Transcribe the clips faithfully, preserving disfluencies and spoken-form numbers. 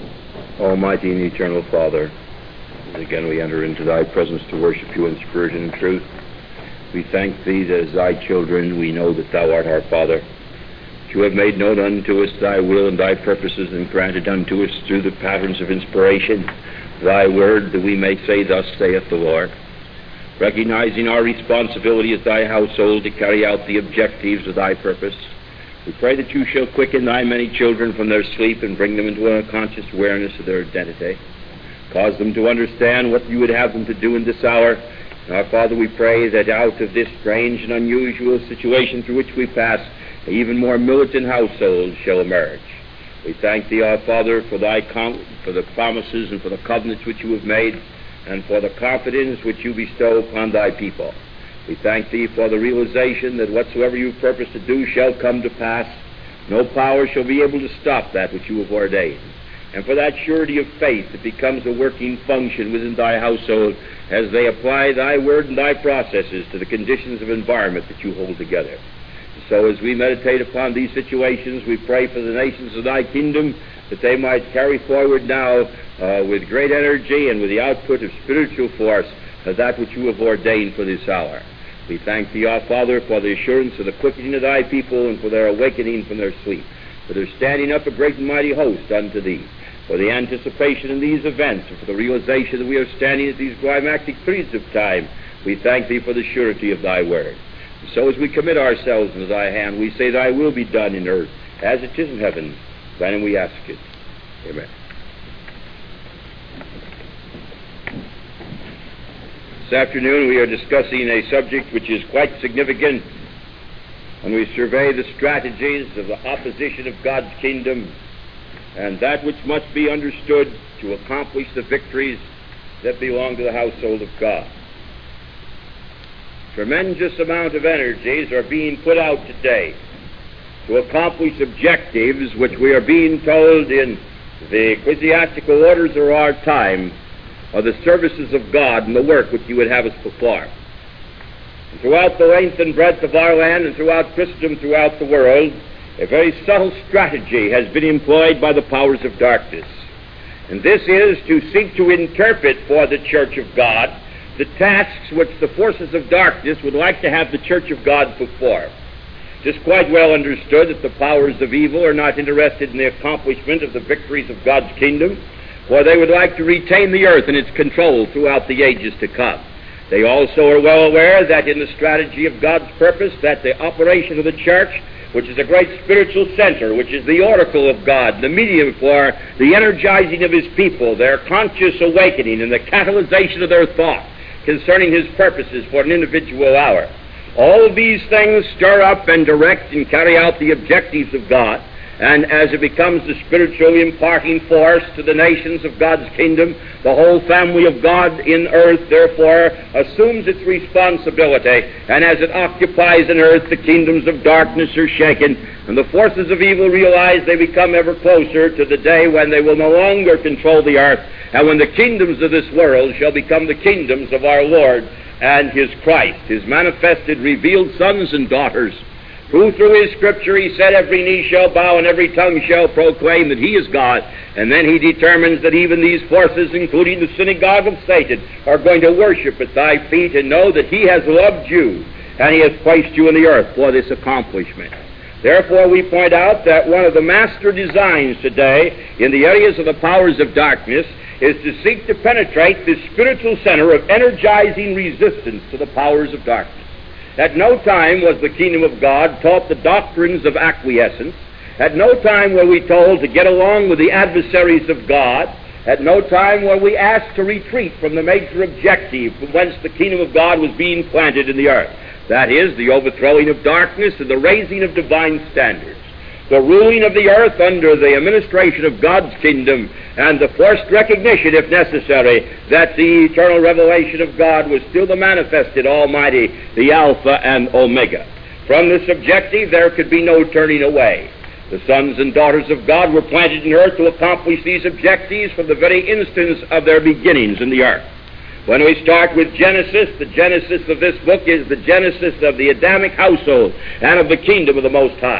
Almighty and eternal Father, and again we enter into thy presence to worship you in spirit and in truth. We thank thee that as thy children we know that thou art our Father. That you have made known unto us thy will and thy purposes, and granted unto us through the patterns of inspiration thy word, that we may say, thus saith the Lord. Recognizing our responsibility as thy household to carry out the objectives of thy purpose, we pray that you shall quicken thy many children from their sleep and bring them into a conscious awareness of their identity. Cause them to understand what you would have them to do in this hour. And our Father, we pray that out of this strange and unusual situation through which we pass, an even more militant household shall emerge. We thank thee, our Father, for thy com- for the promises and for the covenants which you have made, and for the confidence which you bestow upon thy people. We thank thee for the realization that whatsoever you purpose to do shall come to pass. No power shall be able to stop that which you have ordained. And for that surety of faith that becomes a working function within thy household as they apply thy word and thy processes to the conditions of environment that you hold together. So as we meditate upon these situations, we pray for the nations of thy kingdom, that they might carry forward now uh, with great energy and with the output of spiritual force of that which you have ordained for this hour. We thank thee, our Father, for the assurance of the quickening of thy people and for their awakening from their sleep, for their standing up a great and mighty host unto thee, for the anticipation in these events, and for the realization that we are standing at these climactic periods of time. We thank thee for the surety of thy word. And so as we commit ourselves into thy hand, we say, thy will be done in earth as it is in heaven. Thy name we ask it. Amen. This afternoon we are discussing a subject which is quite significant when we survey the strategies of the opposition of God's kingdom and that which must be understood to accomplish the victories that belong to the household of God. Tremendous amount of energies are being put out today to accomplish objectives which we are being told in the ecclesiastical orders of our time are the services of God and the work which you would have us perform. And throughout the length and breadth of our land and throughout Christendom, throughout the world, a very subtle strategy has been employed by the powers of darkness. And this is to seek to interpret for the Church of God the tasks which the forces of darkness would like to have the Church of God perform. It is quite well understood that the powers of evil are not interested in the accomplishment of the victories of God's kingdom, for they would like to retain the earth in its control throughout the ages to come. They also are well aware that in the strategy of God's purpose, that the operation of the church, which is a great spiritual center, which is the oracle of God, the medium for the energizing of his people, their conscious awakening and the catalyzation of their thought concerning his purposes for an individual hour. All of these things stir up and direct and carry out the objectives of God. And as it becomes the spiritual imparting force to the nations of God's kingdom, the whole family of God in earth, therefore, assumes its responsibility. And as it occupies in earth, the kingdoms of darkness are shaken, and the forces of evil realize they become ever closer to the day when they will no longer control the earth, and when the kingdoms of this world shall become the kingdoms of our Lord and his Christ, his manifested, revealed sons and daughters, who through his scripture he said every knee shall bow and every tongue shall proclaim that he is God. And then he determines that even these forces, including the synagogue of Satan, are going to worship at thy feet and know that he has loved you and he has placed you in the earth for this accomplishment. Therefore we point out that one of the master designs today in the areas of the powers of darkness is to seek to penetrate this spiritual center of energizing resistance to the powers of darkness. At no time was the kingdom of God taught the doctrines of acquiescence. At no time were we told to get along with the adversaries of God. At no time were we asked to retreat from the major objective from whence the kingdom of God was being planted in the earth. That is, the overthrowing of darkness and the raising of divine standards. The ruling of the earth under the administration of God's kingdom, and the forced recognition, if necessary, that the eternal revelation of God was still the manifested Almighty, the Alpha and Omega. From this objective, there could be no turning away. The sons and daughters of God were planted in earth to accomplish these objectives from the very instance of their beginnings in the earth. When we start with Genesis, the genesis of this book is the genesis of the Adamic household and of the kingdom of the Most High.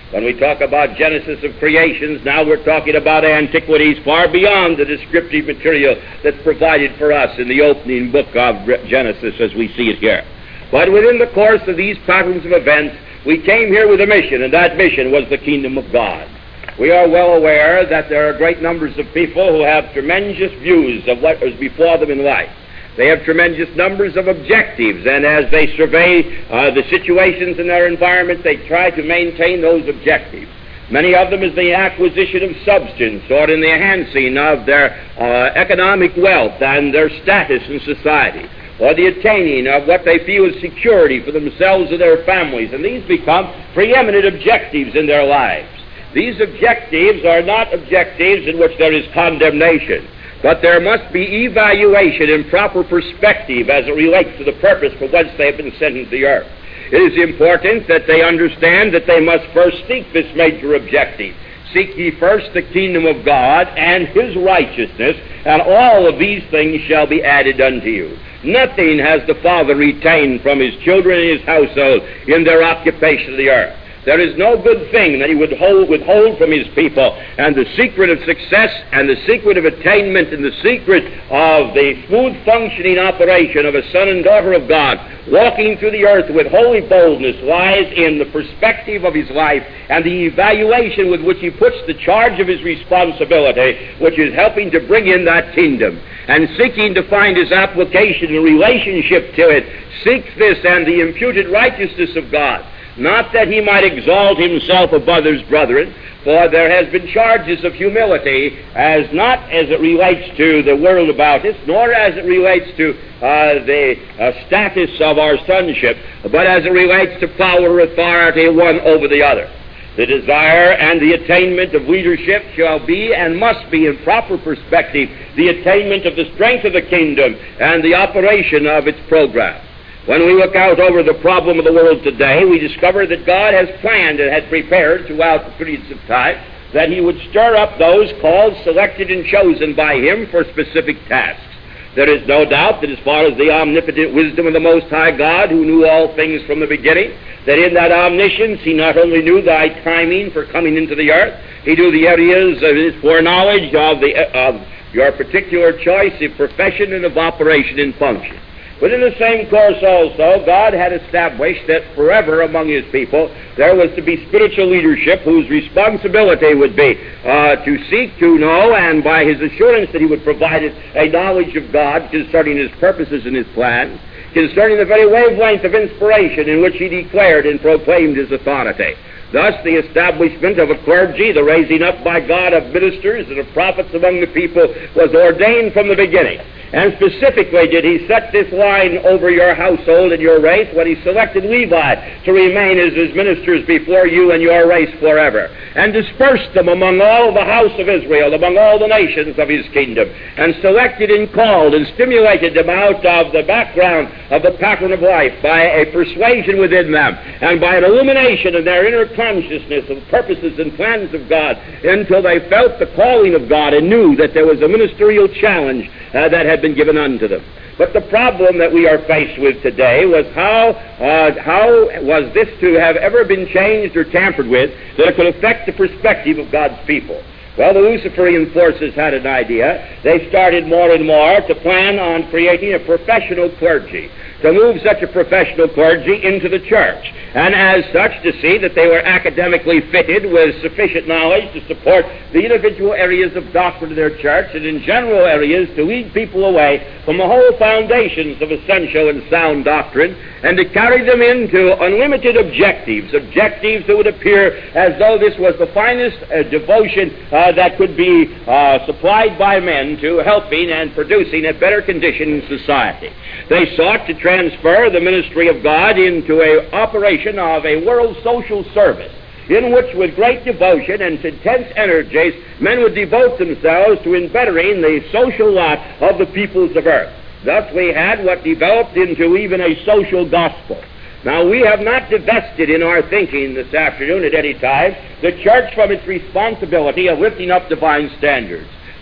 When we talk about Genesis of creations, now we're talking about antiquities far beyond the descriptive material that's provided for us in the opening book of Genesis as we see it here. But within the course of these patterns of events, we came here with a mission, and that mission was the kingdom of God. We are well aware that there are great numbers of people who have tremendous views of what is before them in life. They have tremendous numbers of objectives, and as they survey uh, the situations in their environment, they try to maintain those objectives. Many of them is the acquisition of substance or in the enhancing of their uh, economic wealth and their status in society, or the attaining of what they feel is security for themselves or their families, and these become preeminent objectives in their lives. These objectives are not objectives in which there is condemnation, but there must be evaluation and proper perspective as it relates to the purpose for whence they have been sent into the earth. It is important that they understand that they must first seek this major objective. Seek ye first the kingdom of God and his righteousness, and all of these things shall be added unto you. Nothing has the Father retained from his children and his household in their occupation of the earth. There is no good thing that he would hold, withhold from his people, and the secret of success and the secret of attainment and the secret of the smooth functioning operation of a son and daughter of God walking through the earth with holy boldness lies in the perspective of his life and the evaluation with which he puts the charge of his responsibility, which is helping to bring in that kingdom, and seeking to find his application and relationship to it, seeks this and the imputed righteousness of God. Not that he might exalt himself above his brethren, for there has been charges of humility, as not as it relates to the world about us, nor as it relates to uh, the uh, status of our sonship, but as it relates to power or authority one over the other. The desire and the attainment of leadership shall be and must be, in proper perspective, the attainment of the strength of the kingdom and the operation of its program. When we look out over the problem of the world today, we discover that God has planned and had prepared throughout the periods of time that he would stir up those called, selected, and chosen by him for specific tasks. There is no doubt that as far as the omnipotent wisdom of the Most High God, who knew all things from the beginning, that in that omniscience he not only knew thy timing for coming into the earth, he knew the areas of his foreknowledge of, the, of your particular choice of profession and of operation and function. But in the same course also, God had established that forever among his people there was to be spiritual leadership whose responsibility would be uh, to seek to know, and by his assurance that he would provide a knowledge of God concerning his purposes and his plans, concerning the very wavelength of inspiration in which he declared and proclaimed his authority. Thus, the establishment of a clergy, the raising up by God of ministers and of prophets among the people, was ordained from the beginning. And specifically did he set this line over your household and your race when he selected Levi to remain as his ministers before you and your race forever, and dispersed them among all the house of Israel, among all the nations of his kingdom, and selected and called and stimulated them out of the background of the pattern of life by a persuasion within them and by an illumination of their inner consciousness of purposes and plans of God, until they felt the calling of God and knew that there was a ministerial challenge uh, that had been given unto them. But the problem that we are faced with today was how uh, how was this to have ever been changed or tampered with that it could affect the perspective of God's people. Well, the Luciferian forces had an idea. They started more and more to plan on creating a professional clergy, to move such a professional clergy into the church, and as such to see that they were academically fitted with sufficient knowledge to support the individual areas of doctrine of their church, and in general areas to lead people away from the whole foundations of essential and sound doctrine, and to carry them into unlimited objectives, objectives that would appear as though this was the finest uh, devotion uh, that could be uh, supplied by men to helping and producing a better condition in society. They sought to transfer the ministry of God into an operation of a world social service, in which with great devotion and intense energies men would devote themselves to in bettering the social lot of the peoples of earth. Thus we had what developed into even a social gospel. Now, we have not divested in our thinking this afternoon at any time the church from its responsibility of lifting up divine standards.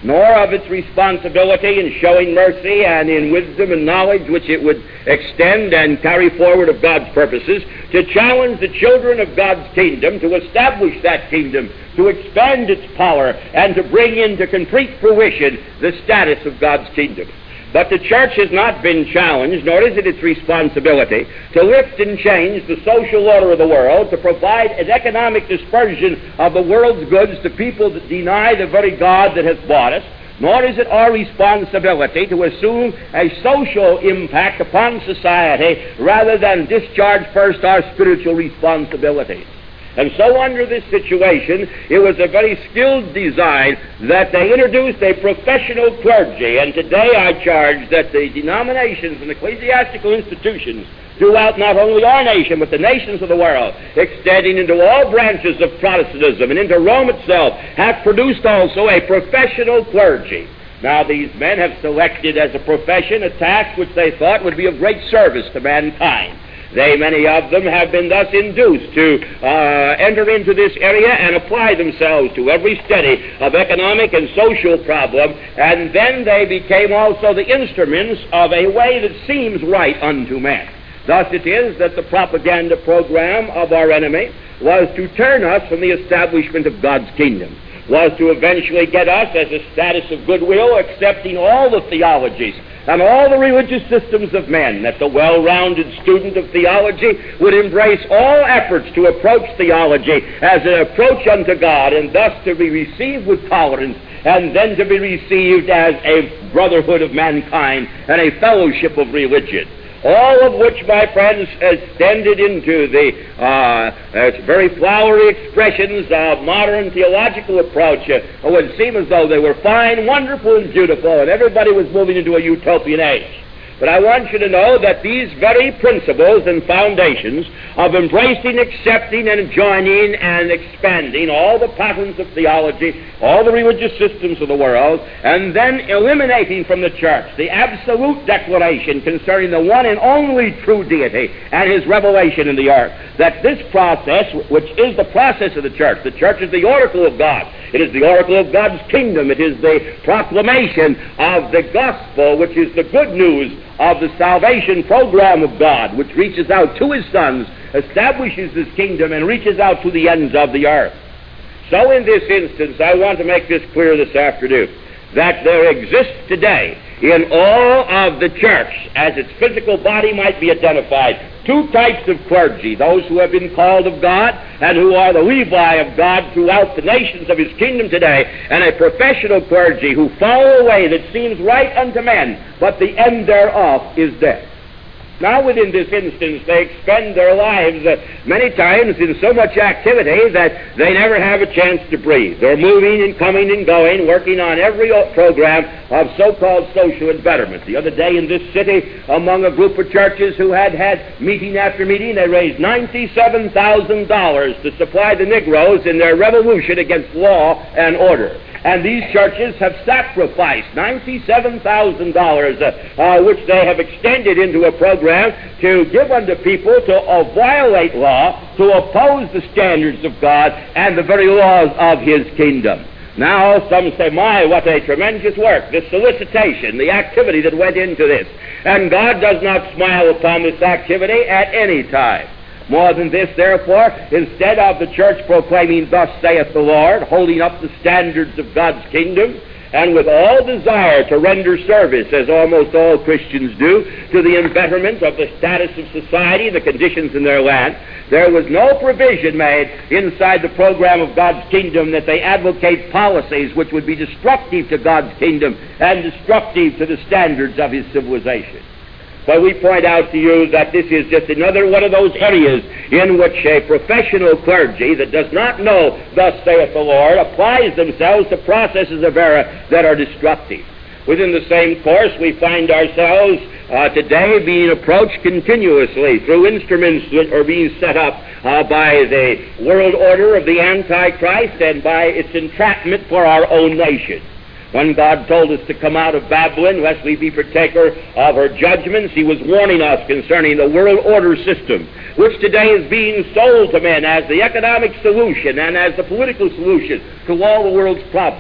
nor of its responsibility in showing mercy and in wisdom and knowledge which it would extend and carry forward of God's purposes, to challenge the children of God's kingdom, to establish that kingdom, to expand its power, and to bring into complete fruition the status of God's kingdom. But the church has not been challenged, nor is it its responsibility, to lift and change the social order of the world, to provide an economic dispersion of the world's goods to people that deny the very God that has bought us, nor is it our responsibility to assume a social impact upon society rather than discharge first our spiritual responsibilities. And so under this situation, it was a very skilled design that they introduced a professional clergy. And today I charge that the denominations and ecclesiastical institutions throughout not only our nation, but the nations of the world, extending into all branches of Protestantism and into Rome itself, have produced also a professional clergy. Now, these men have selected as a profession a task which they thought would be of great service to mankind. They, many of them, have been thus induced to uh, enter into this area and apply themselves to every study of economic and social problem, and then they became also the instruments of a way that seems right unto men. Thus it is that the propaganda program of our enemy was to turn us from the establishment of God's kingdom, was to eventually get us as a status of goodwill, accepting all the theologies and all the religious systems of men, that the well-rounded student of theology would embrace all efforts to approach theology as an approach unto God, and thus to be received with tolerance, and then to be received as a brotherhood of mankind and a fellowship of religion. All of which, my friends, extended into the uh, uh, very flowery expressions of modern theological approach. Uh, it would seem as though they were fine, wonderful, and beautiful, and everybody was moving into a utopian age. But I want you to know that these very principles and foundations of embracing, accepting, and joining and expanding all the patterns of theology, all the religious systems of the world, and then eliminating from the church the absolute declaration concerning the one and only true deity and his revelation in the earth, that this process, which is the process of the church, the church is the oracle of God. It is the oracle of God's kingdom. It is the proclamation of the gospel, which is the good news of the salvation program of God, which reaches out to his sons, establishes his kingdom, and reaches out to the ends of the earth. So in this instance, I want to make this clear this afternoon, that there exists today in all of the church, as its physical body might be identified, two types of clergy: those who have been called of God and who are the Levi of God throughout the nations of his kingdom today, and a professional clergy who follow a way that seems right unto men, but the end thereof is death. Now, within this instance, they expend their lives uh, many times in so much activity that they never have a chance to breathe. They're moving and coming and going, working on every program of so-called social betterment. The other day in this city, among a group of churches who had had meeting after meeting, they raised ninety-seven thousand dollars to supply the Negroes in their revolution against law and order. And these churches have sacrificed ninety-seven thousand dollars, uh, uh, which they have extended into a program to give unto people to uh, violate law, to oppose the standards of God and the very laws of his kingdom. Now, some say, my, what a tremendous work, this solicitation, the activity that went into this. And God does not smile upon this activity at any time. More than this, therefore, instead of the church proclaiming, thus saith the Lord, holding up the standards of God's kingdom, and with all desire to render service, as almost all Christians do, to the embetterment of the status of society, the conditions in their land, there was no provision made inside the program of God's kingdom that they advocate policies which would be destructive to God's kingdom and destructive to the standards of his civilization. But we point out to you that this is just another one of those areas in which a professional clergy that does not know, thus saith the Lord, applies themselves to processes of error that are destructive. Within the same course, we find ourselves uh, today being approached continuously through instruments that are being set up uh, by the world order of the Antichrist and by its entrapment for our own nation. When God told us to come out of Babylon, lest we be partaker of her judgments, he was warning us concerning the world order system, which today is being sold to men as the economic solution and as the political solution to all the world's problems.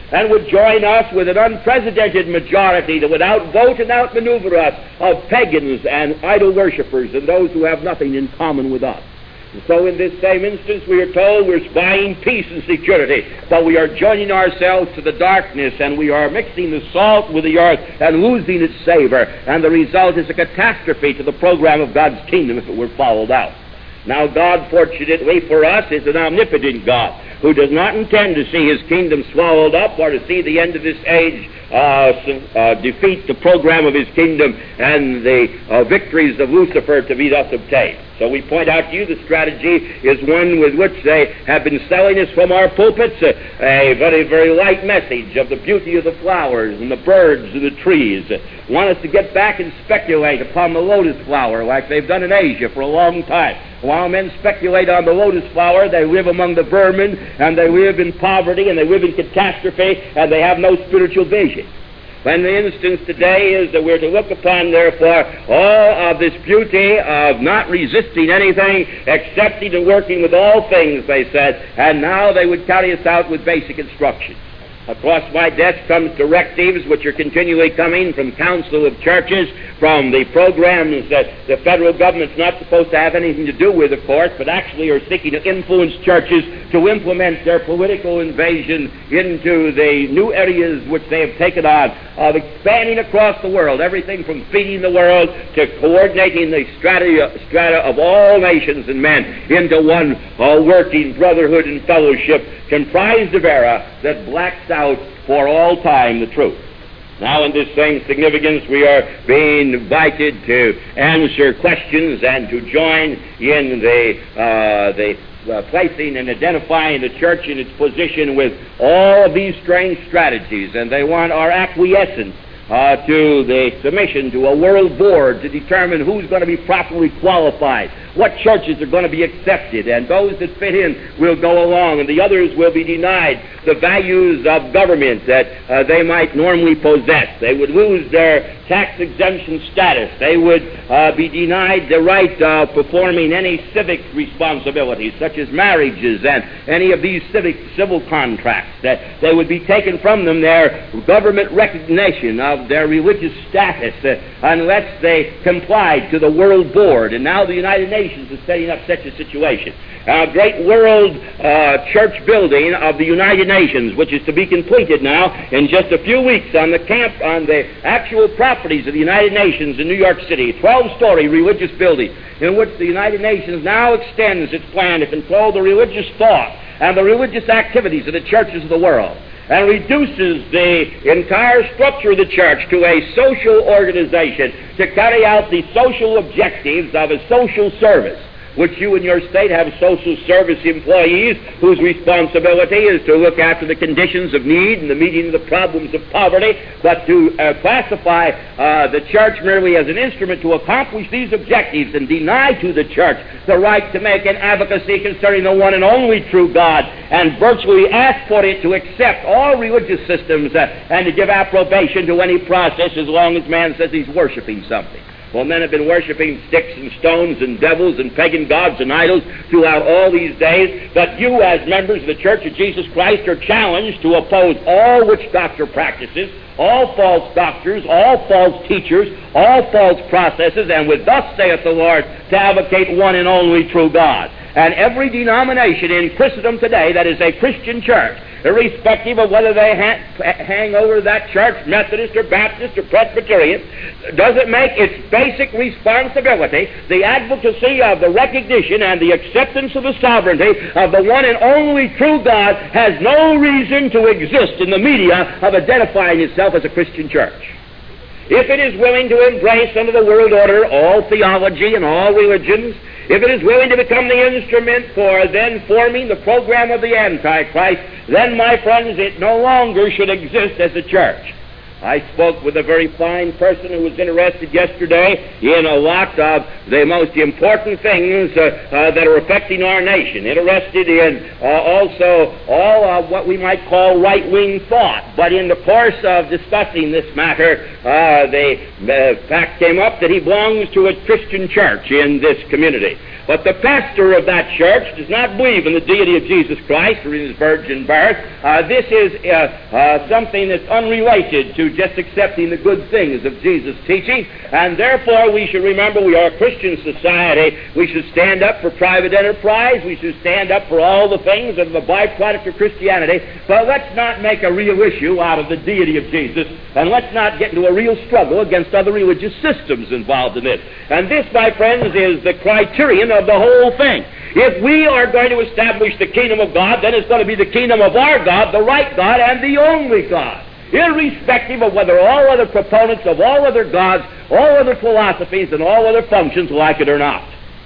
and would join us with an unprecedented majority that would outvote and outmaneuver us of pagans and idol worshippers and those who have nothing in common with us. And so in this same instance, we are told we're buying peace and security, but we are joining ourselves to the darkness, and we are mixing the salt with the earth and losing its savor, and the result is a catastrophe to the program of God's kingdom if it were followed out. Now, God, fortunately for us, is an omnipotent God who does not intend to see his kingdom swallowed up or to see the end of this age uh, uh, defeat the program of his kingdom and the uh, victories of Lucifer to be thus obtained. So we point out to you the strategy is one with which they have been selling us from our pulpits, a, a very, very light message of the beauty of the flowers and the birds and the trees. Want us to get back and speculate upon the lotus flower like they've done in Asia for a long time. While men speculate on the lotus flower, they live among the vermin, and they live in poverty, and they live in catastrophe, and they have no spiritual vision. And the instance today is that we're to look upon, therefore, all of this beauty of not resisting anything, accepting and working with all things, they said, and now they would carry us out with basic instructions. Across my desk comes directives which are continually coming from Council of Churches, from the programs that the federal government's not supposed to have anything to do with, of course, but actually are seeking to influence churches to implement their political invasion into the new areas which they have taken on of expanding across the world, everything from feeding the world to coordinating the strata, strata of all nations and men into one uh, working brotherhood and fellowship comprised of error that blacks out for all time the truth. Now, in this same significance, we are being invited to answer questions and to join in the uh, the uh, placing and identifying the church in its position with all of these strange strategies, and they want our acquiescence Uh, to the submission to a world board to determine who's going to be properly qualified, what churches are going to be accepted, and those that fit in will go along, and the others will be denied the values of government that uh, they might normally possess. They would lose their tax exemption status. They would uh, be denied the right of performing any civic responsibilities, such as marriages and any of these civic civil contracts. That they would be taken from them their government recognition of their religious status uh, unless they complied to the World Board. And now the United Nations is setting up such a situation. A great world uh, church building of the United Nations, which is to be completed now in just a few weeks on the camp, on the actual properties of the United Nations in New York City, a twelve-story religious building in which the United Nations now extends its plan to control the religious thought and the religious activities of the churches of the world, and reduces the entire structure of the church to a social organization to carry out the social objectives of a social service, which you in your state have social service employees whose responsibility is to look after the conditions of need and the meeting of the problems of poverty, but to uh, classify uh, the church merely as an instrument to accomplish these objectives and deny to the church the right to make an advocacy concerning the one and only true God, and virtually ask for it to accept all religious systems uh, and to give approbation to any process as long as man says he's worshiping something. Well, men have been worshiping sticks and stones and devils and pagan gods and idols throughout all these days, but you as members of the Church of Jesus Christ are challenged to oppose all witch doctor practices, all false doctors, all false teachers, all false processes, and with thus saith the Lord, to advocate one and only true God. And every denomination in Christendom today that is a Christian church, irrespective of whether they ha- hang over that church, Methodist or Baptist or Presbyterian, doesn't make its basic responsibility the advocacy of the recognition and the acceptance of the sovereignty of the one and only true God, has no reason to exist in the media of identifying itself as a Christian church. If it is willing to embrace under the world order all theology and all religions, if it is willing to become the instrument for then forming the program of the Antichrist, then, my friends, it no longer should exist as a church. I spoke with a very fine person who was interested yesterday in a lot of the most important things uh, uh, that are affecting our nation, interested in uh, also all of what we might call right-wing thought. But in the course of discussing this matter, uh, the uh, fact came up that he belongs to a Christian church in this community. But the pastor of that church does not believe in the deity of Jesus Christ or in his virgin birth. Uh, this is uh, uh, something that's unrelated to just accepting the good things of Jesus' teaching, and therefore we should remember we are a Christian society. We should stand up for private enterprise. We should stand up for all the things that are the byproduct of Christianity, but let's not make a real issue out of the deity of Jesus, and let's not get into a real struggle against other religious systems involved in this. And this, my friends, is the criterion of the whole thing. If we are going to establish the kingdom of God, then it's going to be the kingdom of our God, the right God, and the only God, irrespective of whether all other proponents of all other gods, all other philosophies, and all other functions like it or not.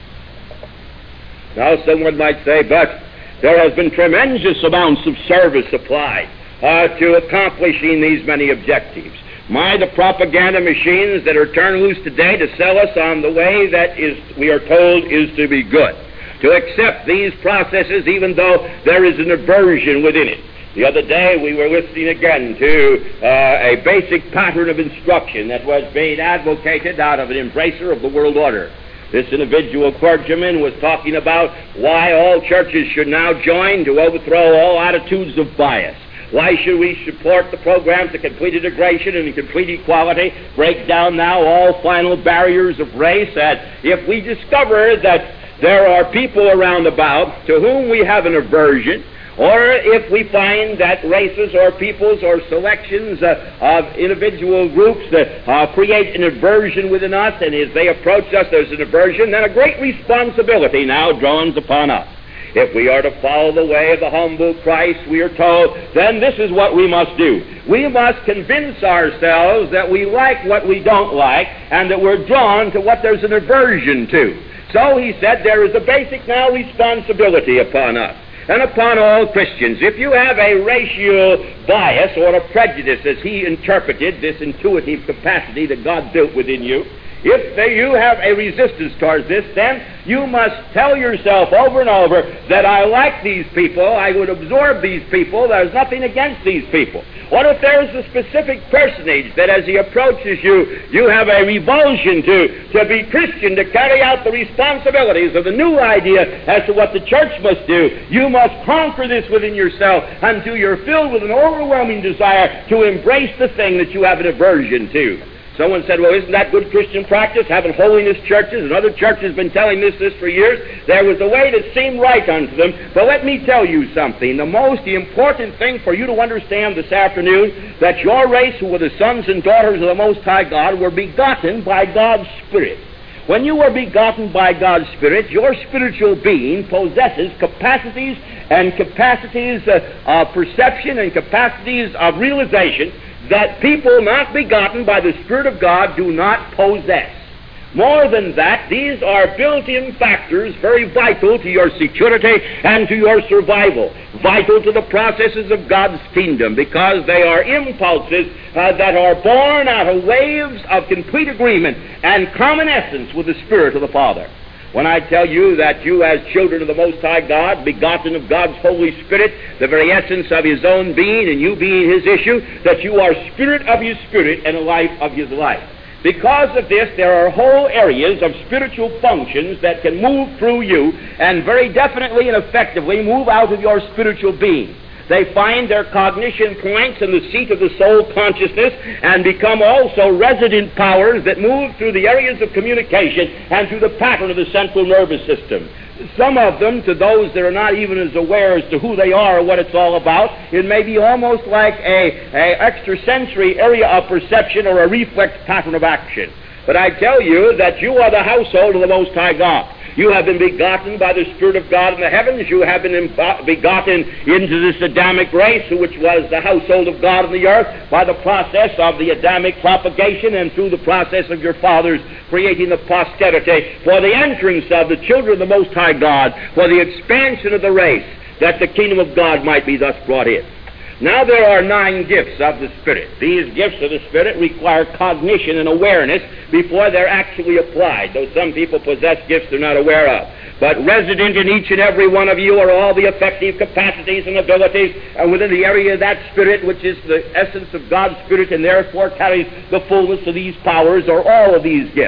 Now, someone might say, but there has been tremendous amounts of service applied uh, to accomplishing these many objectives. My, the propaganda machines that are turned loose today to sell us on the way that is, we are told, is to be good. To accept these processes even though there is an aversion within it. The other day we were listening again to uh, a basic pattern of instruction that was being advocated out of an embracer of the world order. This individual clergyman was talking about why all churches should now join to overthrow all attitudes of bias. Why should we support the programs of complete integration and complete equality, break down now all final barriers of race? And if we discover that there are people around about to whom we have an aversion, or if we find that races or peoples or selections uh, of individual groups that uh, create an aversion within us, and as they approach us there's an aversion, then a great responsibility now dawns upon us. If we are to follow the way of the humble Christ, we are told, then this is what we must do. We must convince ourselves that we like what we don't like, and that we're drawn to what there's an aversion to. So he said there is a basic now responsibility upon us, and upon all Christians. If you have a racial bias or a prejudice, as he interpreted this intuitive capacity that God built within you, if you have a resistance towards this, then you must tell yourself over and over that I like these people, I would absorb these people, there's nothing against these people. What if there's a specific personage that as he approaches you, you have a revulsion to, to be Christian, to carry out the responsibilities of the new idea as to what the church must do? You must conquer this within yourself until you're filled with an overwhelming desire to embrace the thing that you have an aversion to. Someone said, well, isn't that good Christian practice, having holiness churches? And other churches have been telling this, this for years. There was a way that seemed right unto them. But let me tell you something. The most important thing for you to understand this afternoon, that your race, who were the sons and daughters of the Most High God, were begotten by God's Spirit. When you were begotten by God's Spirit, your spiritual being possesses capacities and capacities uh, of perception and capacities of realization that people not begotten by the Spirit of God do not possess. More than that, these are built-in factors very vital to your security and to your survival, vital to the processes of God's kingdom, because they are impulses uh, that are born out of waves of complete agreement and common essence with the Spirit of the Father. When I tell you that you as children of the Most High God, begotten of God's Holy Spirit, the very essence of His own being, and you being His issue, that you are spirit of His Spirit and a life of His life. Because of this, there are whole areas of spiritual functions that can move through you and very definitely and effectively move out of your spiritual being. They find their cognition points in the seat of the soul consciousness and become also resident powers that move through the areas of communication and through the pattern of the central nervous system. Some of them, to those that are not even as aware as to who they are or what it's all about, it may be almost like a, a extrasensory area of perception or a reflex pattern of action. But I tell you that you are the household of the Most High God. You have been begotten by the Spirit of God in the heavens. You have been imbo- begotten into this Adamic race, which was the household of God on the earth, by the process of the Adamic propagation and through the process of your fathers creating the posterity for the entrance of the children of the Most High God, for the expansion of the race, that the kingdom of God might be thus brought in. Now there are nine gifts of the Spirit. These gifts of the Spirit require cognition and awareness before they're actually applied, though some people possess gifts they're not aware of. But resident in each and every one of you are all the effective capacities and abilities, and within the area of that Spirit, which is the essence of God's Spirit, and therefore carries the fullness of these powers, or all of these gifts.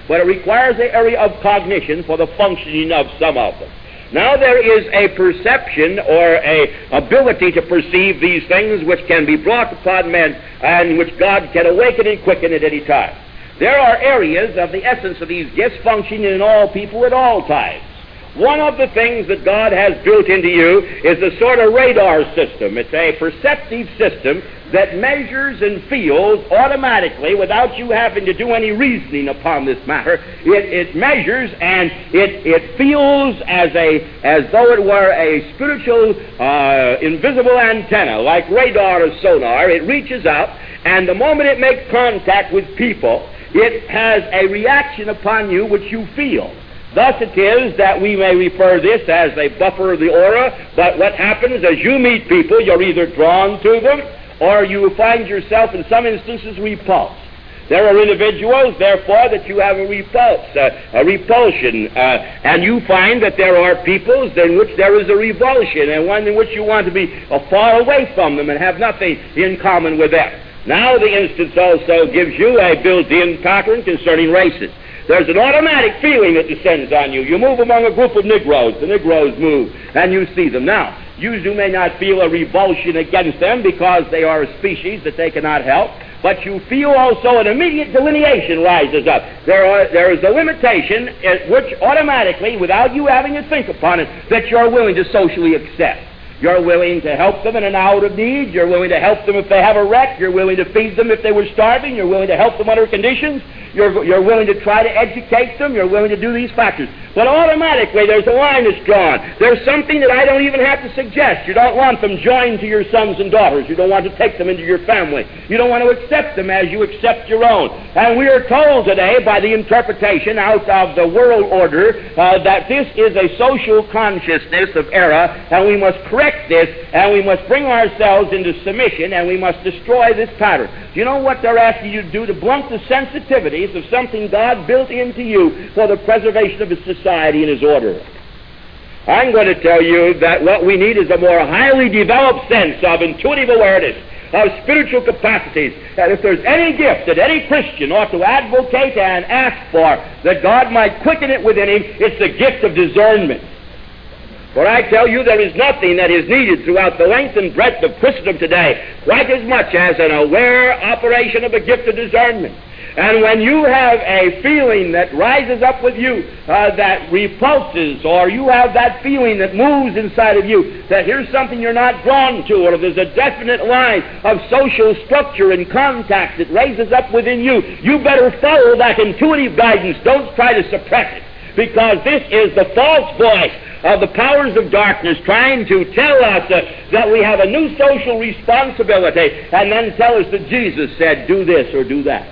but it requires an area of cognition for the functioning of some of them. Now there is a perception or a ability to perceive these things which can be brought upon men and which God can awaken and quicken at any time. There are areas of the essence of these gifts functioning in all people at all times. One of the things that God has built into you is a sort of radar system. It's a perceptive system that measures and feels automatically without you having to do any reasoning upon this matter. It, it measures and it, it feels as, a, as though it were a spiritual uh, invisible antenna, like radar or sonar. It reaches out, and the moment it makes contact with people, it has a reaction upon you which you feel. Thus it is that we may refer this as a buffer of the aura, but what happens as you meet people, you're either drawn to them or you find yourself in some instances repulsed. There are individuals, therefore, that you have a repulse, uh, a repulsion, uh, and you find that there are peoples in which there is a revulsion, and one in which you want to be uh, far away from them and have nothing in common with them. Now the instance also gives you a built-in pattern concerning races. There's an automatic feeling that descends on you. You move among a group of Negroes. The Negroes move, and you see them. Now, you you may not feel a revulsion against them because they are a species that they cannot help, but you feel also an immediate delineation rises up. There, are, there is a limitation at which automatically, without you having to think upon it, that you're willing to socially accept. You're willing to help them in an hour of need. You're willing to help them if they have a wreck. You're willing to feed them if they were starving. You're willing to help them under conditions. You're, you're willing to try to educate them. You're willing to do these factors. But automatically there's a line that's drawn. There's something that I don't even have to suggest. You don't want them joined to your sons and daughters. You don't want to take them into your family. You don't want to accept them as you accept your own. And we are told today by the interpretation out of the world order uh, that this is a social consciousness of error, and we must correct this, and we must bring ourselves into submission, and we must destroy this pattern. Do you know what they're asking you to do? To blunt the sensitivities of something God built into you for the preservation of His society and His order. I'm going to tell you that what we need is a more highly developed sense of intuitive awareness, of spiritual capacities, and if there's any gift that any Christian ought to advocate and ask for, that God might quicken it within him, it's the gift of discernment. For I tell you, there is nothing that is needed throughout the length and breadth of Christendom today quite as much as an aware operation of the gift of discernment. And when you have a feeling that rises up with you, uh, that repulses, or you have that feeling that moves inside of you, that here's something you're not drawn to, or there's a definite line of social structure and contact that raises up within you, you better follow that intuitive guidance. Don't try to suppress it, because this is the false voice of the powers of darkness trying to tell us uh, that we have a new social responsibility, and then tell us that Jesus said, do this or do that.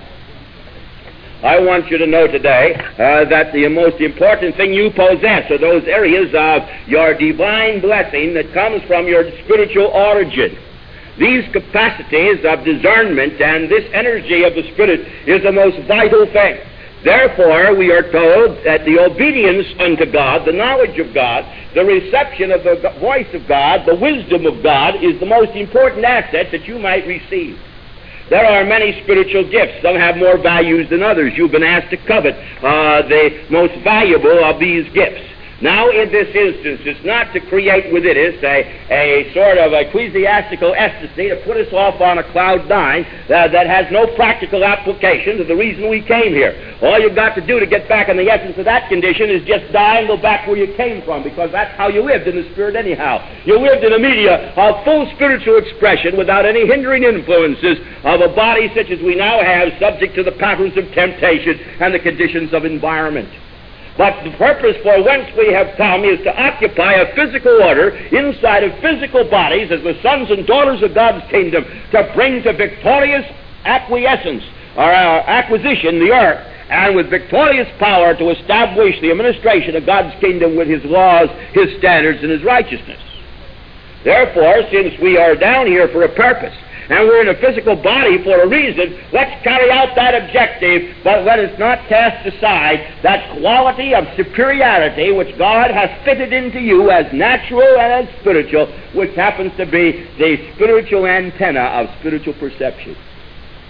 I want you to know today uh, that the most important thing you possess are those areas of your divine blessing that comes from your spiritual origin. These capacities of discernment and this energy of the Spirit is the most vital thing. Therefore, we are told that the obedience unto God, the knowledge of God, the reception of the voice of God, the wisdom of God is the most important asset that you might receive. There are many spiritual gifts. Some have more values than others. You've been asked to covet uh, the most valuable of these gifts. Now, in this instance, it's not to create within us a, a sort of ecclesiastical ecstasy to put us off on a cloud nine uh, that has no practical application to the reason we came here. All you've got to do to get back in the essence of that condition is just die and go back where you came from, because that's how you lived in the Spirit anyhow. You lived in a media of full spiritual expression without any hindering influences of a body such as we now have, subject to the patterns of temptation and the conditions of environment. But the purpose for whence we have come is to occupy a physical order inside of physical bodies as the sons and daughters of God's kingdom, to bring to victorious acquiescence or uh, acquisition the earth, and with victorious power to establish the administration of God's kingdom with His laws, His standards, and His righteousness. Therefore, since we are down here for a purpose, and we're in a physical body for a reason, let's carry out that objective, but let us not cast aside that quality of superiority which God has fitted into you as natural and as spiritual, which happens to be the spiritual antenna of spiritual perception.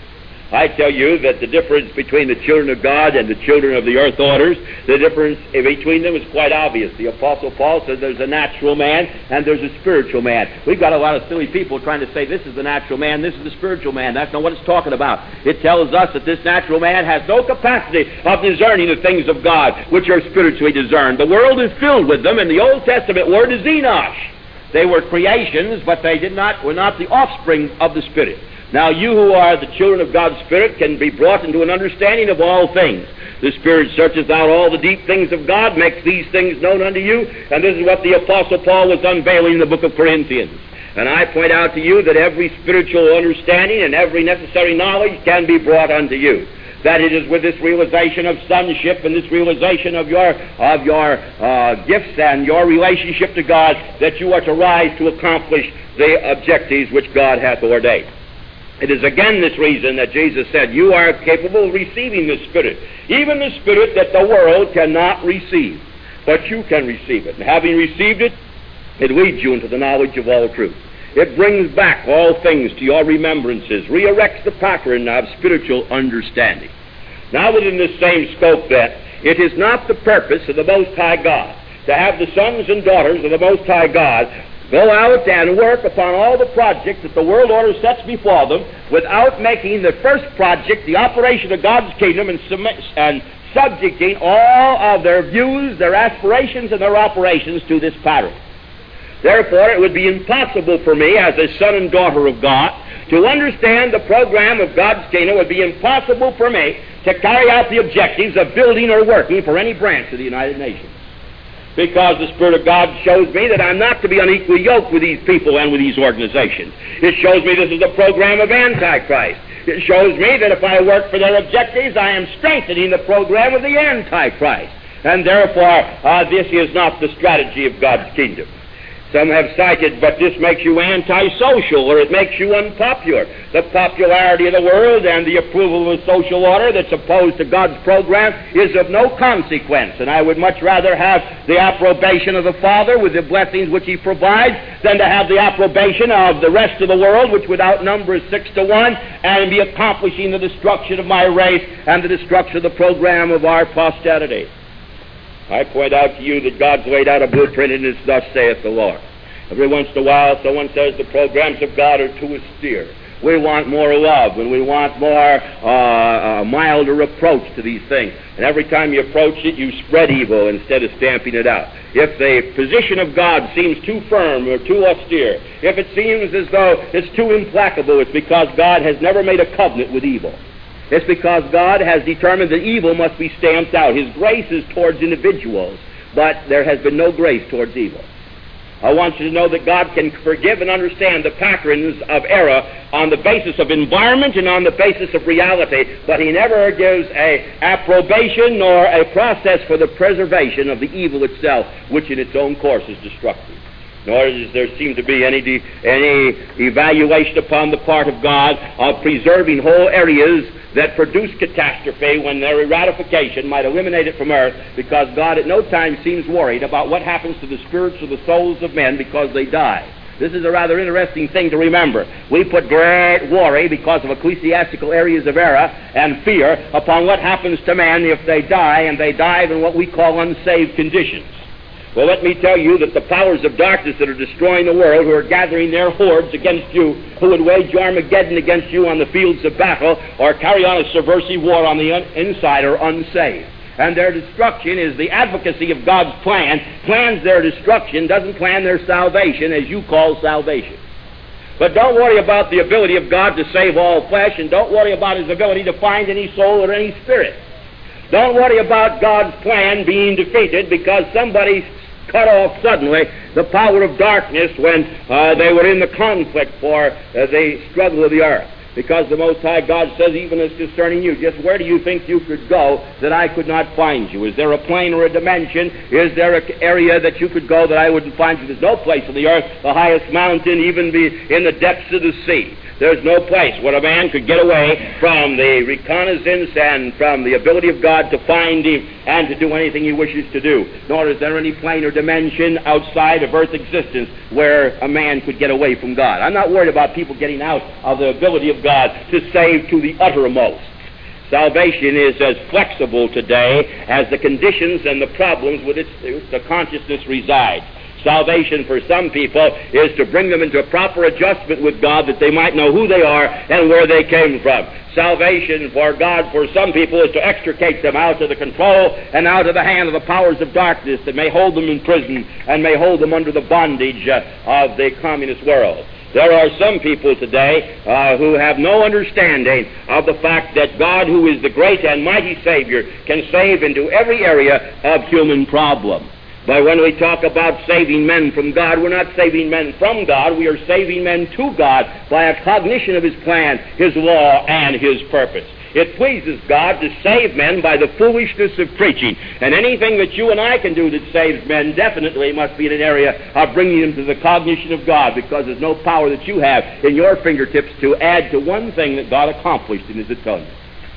I tell you that the difference between the children of God and the children of the earth orders, the difference between them is quite obvious. The Apostle Paul says there's a natural man and there's a spiritual man. We've got a lot of silly people trying to say this is the natural man, this is the spiritual man. That's not what it's talking about. It tells us that this natural man has no capacity of discerning the things of God, which are spiritually discerned. The world is filled with them, and the Old Testament word is Enosh. They were creations, but they did not were not the offspring of the Spirit. Now you who are the children of God's Spirit can be brought into an understanding of all things. The Spirit searches out all the deep things of God, makes these things known unto you, and this is what the Apostle Paul was unveiling in the book of Corinthians. And I point out to you that every spiritual understanding and every necessary knowledge can be brought unto you. That it is with this realization of sonship and this realization of your of your uh, gifts and your relationship to God that you are to rise to accomplish the objectives which God hath ordained. It is again this reason that Jesus said, you are capable of receiving the Spirit, even the Spirit that the world cannot receive, but you can receive it. And having received it, it leads you into the knowledge of all truth. It brings back all things to your remembrances, re-erects the pattern of spiritual understanding. Now within this same scope then, it is not the purpose of the Most High God to have the sons and daughters of the Most High God go out and work upon all the projects that the world order sets before them without making the first project the operation of God's kingdom and, submit, and subjecting all of their views, their aspirations, and their operations to this pattern. Therefore, it would be impossible for me as a son and daughter of God to understand the program of God's kingdom. It would be impossible for me to carry out the objectives of building or working for any branch of the United Nations. Because the Spirit of God shows me that I'm not to be unequally yoked with these people and with these organizations. It shows me this is a program of Antichrist. It shows me that if I work for their objectives, I am strengthening the program of the Antichrist. And therefore, uh, this is not the strategy of God's kingdom. Some have cited, but this makes you antisocial, or it makes you unpopular. The popularity of the world and the approval of a social order that's opposed to God's program is of no consequence, and I would much rather have the approbation of the Father with the blessings which He provides than to have the approbation of the rest of the world, which would outnumber six to one, and be accomplishing the destruction of my race and the destruction of the program of our posterity. I point out to you that God's laid out a blueprint, and it's thus saith the Lord. Every once in a while, someone says the programs of God are too austere. We want more love, and we want more uh, uh, milder approach to these things. And every time you approach it, you spread evil instead of stamping it out. If the position of God seems too firm or too austere, if it seems as though it's too implacable, it's because God has never made a covenant with evil. It's because God has determined that evil must be stamped out. His grace is towards individuals, but there has been no grace towards evil. I want you to know that God can forgive and understand the patterns of error on the basis of environment and on the basis of reality, but He never gives a approbation nor a process for the preservation of the evil itself, which in its own course is destructive. Nor does there seem to be any, de- any evaluation upon the part of God of preserving whole areas that produce catastrophe when their eradication might eliminate it from earth, because God at no time seems worried about what happens to the spirits or the souls of men because they die. This is a rather interesting thing to remember. We put great worry because of ecclesiastical areas of error and fear upon what happens to men if they die, and they die in what we call unsaved conditions. Well, let me tell you that the powers of darkness that are destroying the world, who are gathering their hordes against you, who would wage Armageddon against you on the fields of battle, or carry on a subversive war on the un- inside, are unsaved. And their destruction is the advocacy of God's plan. Plans their destruction, doesn't plan their salvation, as you call salvation. But don't worry about the ability of God to save all flesh, and don't worry about His ability to find any soul or any spirit. Don't worry about God's plan being defeated because somebody cut off suddenly the power of darkness when uh, they were in the conflict for uh, the struggle of the earth. Because the Most High God says, even as concerning you, just where do you think you could go that I could not find you? Is there a plane or a dimension? Is there an area that you could go that I wouldn't find you? There's no place on the earth, the highest mountain, even be in the depths of the sea. There's no place where a man could get away from the reconnaissance and from the ability of God to find him and to do anything he wishes to do. Nor is there any plane or dimension outside of earth existence where a man could get away from God. I'm not worried about people getting out of the ability of God God to save to the uttermost. Salvation is as flexible today as the conditions and the problems with which the consciousness resides. Salvation for some people is to bring them into a proper adjustment with God that they might know who they are and where they came from. Salvation for God for some people is to extricate them out of the control and out of the hand of the powers of darkness that may hold them in prison and may hold them under the bondage uh, of the communist world. There are some people today uh, who have no understanding of the fact that God, who is the great and mighty Savior, can save into every area of human problem. But when we talk about saving men from God, we're not saving men from God. We are saving men to God by a cognition of His plan, His law, and His purpose. It pleases God to save men by the foolishness of preaching. And anything that you and I can do that saves men definitely must be in an area of bringing them to the cognition of God, because there's no power that you have in your fingertips to add to one thing that God accomplished in His atonement.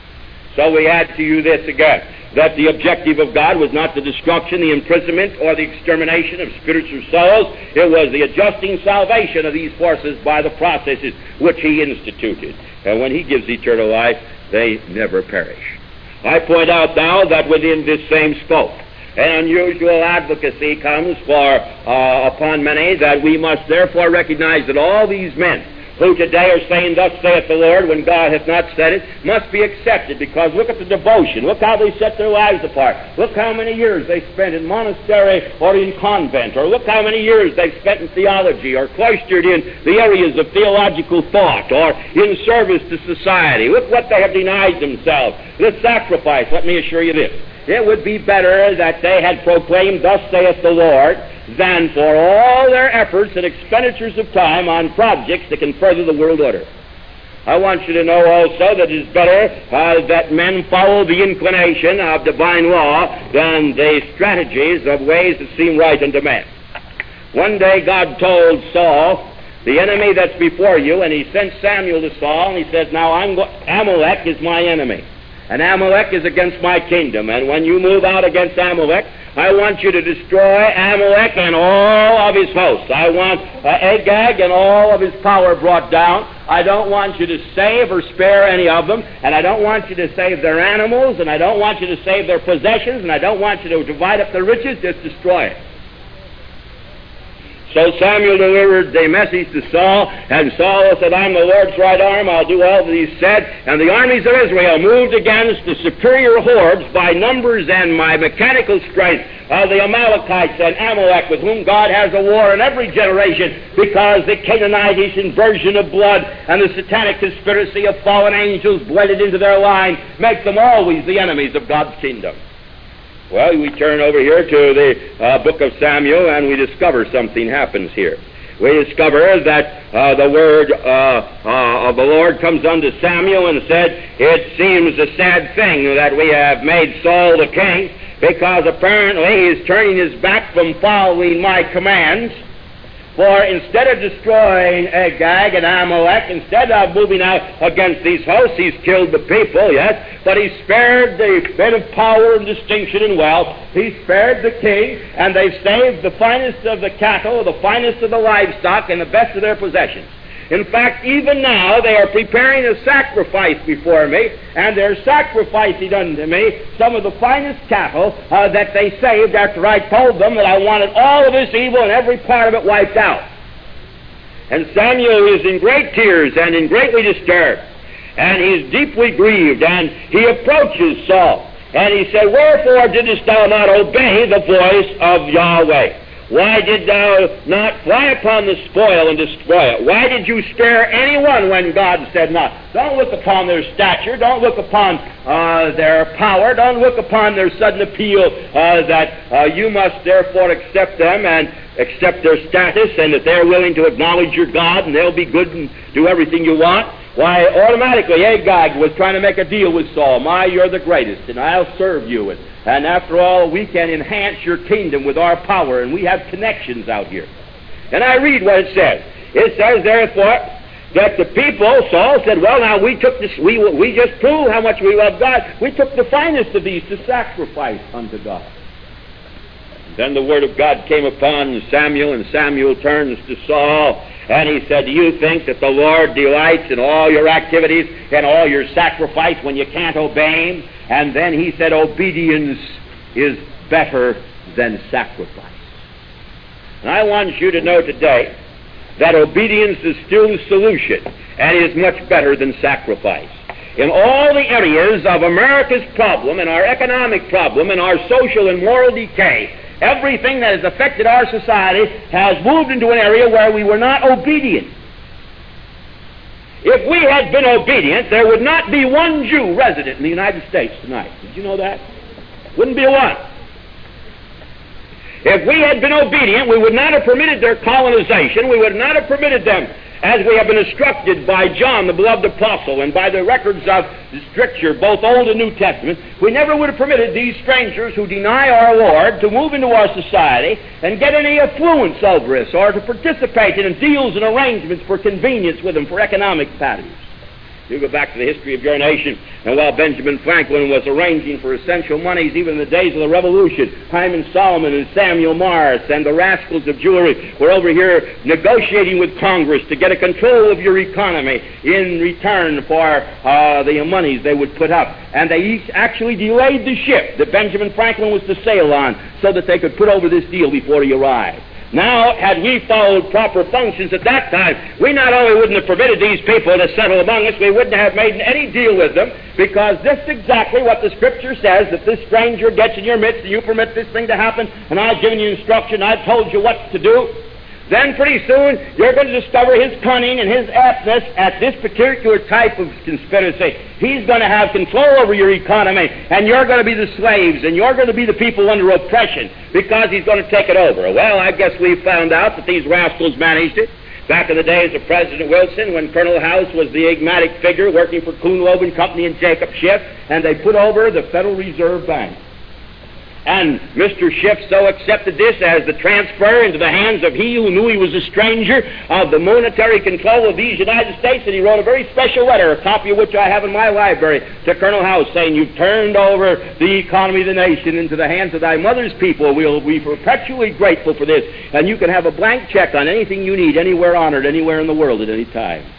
So we add to you this again, that the objective of God was not the destruction, the imprisonment, or the extermination of spirits or souls. It was the adjusting salvation of these forces by the processes which He instituted. And when He gives eternal life, they never perish. I point out now that within this same scope, an unusual advocacy comes for uh, upon many, that we must therefore recognize that all these men who today are saying, "Thus saith the Lord," when God hath not said it, must be accepted, because look at the devotion. Look how they set their lives apart. Look how many years they spent in monastery or in convent, or look how many years they've spent in theology, or cloistered in the areas of theological thought, or in service to society. Look what they have denied themselves. The sacrifice, let me assure you this, it would be better that they had proclaimed, "Thus saith the Lord," than for all their efforts and expenditures of time on projects that can further the world order. I want you to know also that it is better uh, that men follow the inclination of divine law than the strategies of ways that seem right unto man. One day God told Saul, "The enemy that's before you," and He sent Samuel to Saul, and He says, "Now I'm go- Amalek is my enemy, and Amalek is against my kingdom, and when you move out against Amalek, I want you to destroy Amalek and all of his hosts. I want uh, Agag and all of his power brought down. I don't want you to save or spare any of them, and I don't want you to save their animals, and I don't want you to save their possessions, and I don't want you to divide up their riches, just destroy it." So Samuel delivered the message to Saul, and Saul said, "I'm the Lord's right arm, I'll do all that He said." And the armies of Israel moved against the superior hordes by numbers and by mechanical strength of the Amalekites and Amalek, with whom God has a war in every generation, because the Canaanitish inversion of blood and the satanic conspiracy of fallen angels blended into their line make them always the enemies of God's kingdom. Well, we turn over here to the uh, book of Samuel, and we discover something happens here. We discover that uh, the word uh, uh, of the Lord comes unto Samuel and said, "It seems a sad thing that we have made Saul the king, because apparently he is turning his back from following my commands. For instead of destroying Agag and Amalek, instead of moving out against these hosts, he's killed the people, yes, but he spared the men of power and distinction and wealth. He spared the king, and they've saved the finest of the cattle, the finest of the livestock, and the best of their possessions. In fact, even now they are preparing a sacrifice before me, and they're sacrificing unto me some of the finest cattle uh, that they saved after I told them that I wanted all of this evil and every part of it wiped out." And Samuel is in great tears and in greatly disturbed, and he's deeply grieved, and he approaches Saul, and he said, "Wherefore didst thou not obey the voice of Yahweh? Why did thou not fly upon the spoil and destroy it? Why did you spare anyone when God said not?" Don't look upon their stature. Don't look upon uh, their power. Don't look upon their sudden appeal uh, that uh, you must therefore accept them and accept their status, and that they're willing to acknowledge your God and they'll be good and do everything you want. Why, automatically Agag was trying to make a deal with Saul. "My, you're the greatest, and I'll serve you. And, and after all, we can enhance your kingdom with our power, and we have connections out here." And I read what it says. It says, therefore, that the people, Saul said, "Well, now we took this, we, we just proved how much we love God. We took the finest of these to sacrifice unto God." And then the word of God came upon Samuel, and Samuel turns to Saul, And he said, do you think that the Lord delights in all your activities and all your sacrifice when you can't obey Him? And then he said, obedience is better than sacrifice. And I want you to know today that obedience is still the solution and is much better than sacrifice. In all the areas of America's problem and our economic problem and our social and moral decay, everything that has affected our society has moved into an area where we were not obedient. If we had been obedient, there would not be one Jew resident in the United States tonight. Did you know that? Wouldn't be one. If we had been obedient, we would not have permitted their colonization. We would not have permitted them, as we have been instructed by John, the beloved apostle, and by the records of the Scripture, both Old and New Testament. We never would have permitted these strangers who deny our Lord to move into our society and get any affluence over us or to participate in deals and arrangements for convenience with them for economic patterns. You go back to the history of your nation, and while Benjamin Franklin was arranging for essential monies, even in the days of the Revolution, Hyman Solomon and Samuel Morse and the rascals of jewelry were over here negotiating with Congress to get a control of your economy in return for uh, the monies they would put up. And they each actually delayed the ship that Benjamin Franklin was to sail on so that they could put over this deal before he arrived. Now, had we followed proper functions at that time, we not only wouldn't have permitted these people to settle among us, we wouldn't have made any deal with them, because this is exactly what the Scripture says, that this stranger gets in your midst and you permit this thing to happen, and I've given you instruction, I've told you what to do. Then pretty soon you're going to discover his cunning and his aptness at this particular type of conspiracy. He's going to have control over your economy, and you're going to be the slaves, and you're going to be the people under oppression because he's going to take it over. Well, I guess we found out that these rascals managed it. Back in the days of President Wilson, when Colonel House was the enigmatic figure working for Kuhn, Loeb and Company and Jacob Schiff, and they put over the Federal Reserve Bank. And Mister Schiff so accepted this as the transfer into the hands of he who knew he was a stranger of the monetary control of these United States, that he wrote a very special letter, a copy of which I have in my library, to Colonel House, saying, you've turned over the economy of the nation into the hands of thy mother's people. We'll be perpetually grateful for this. And you can have a blank check on anything you need, anywhere on earth, anywhere in the world at any time.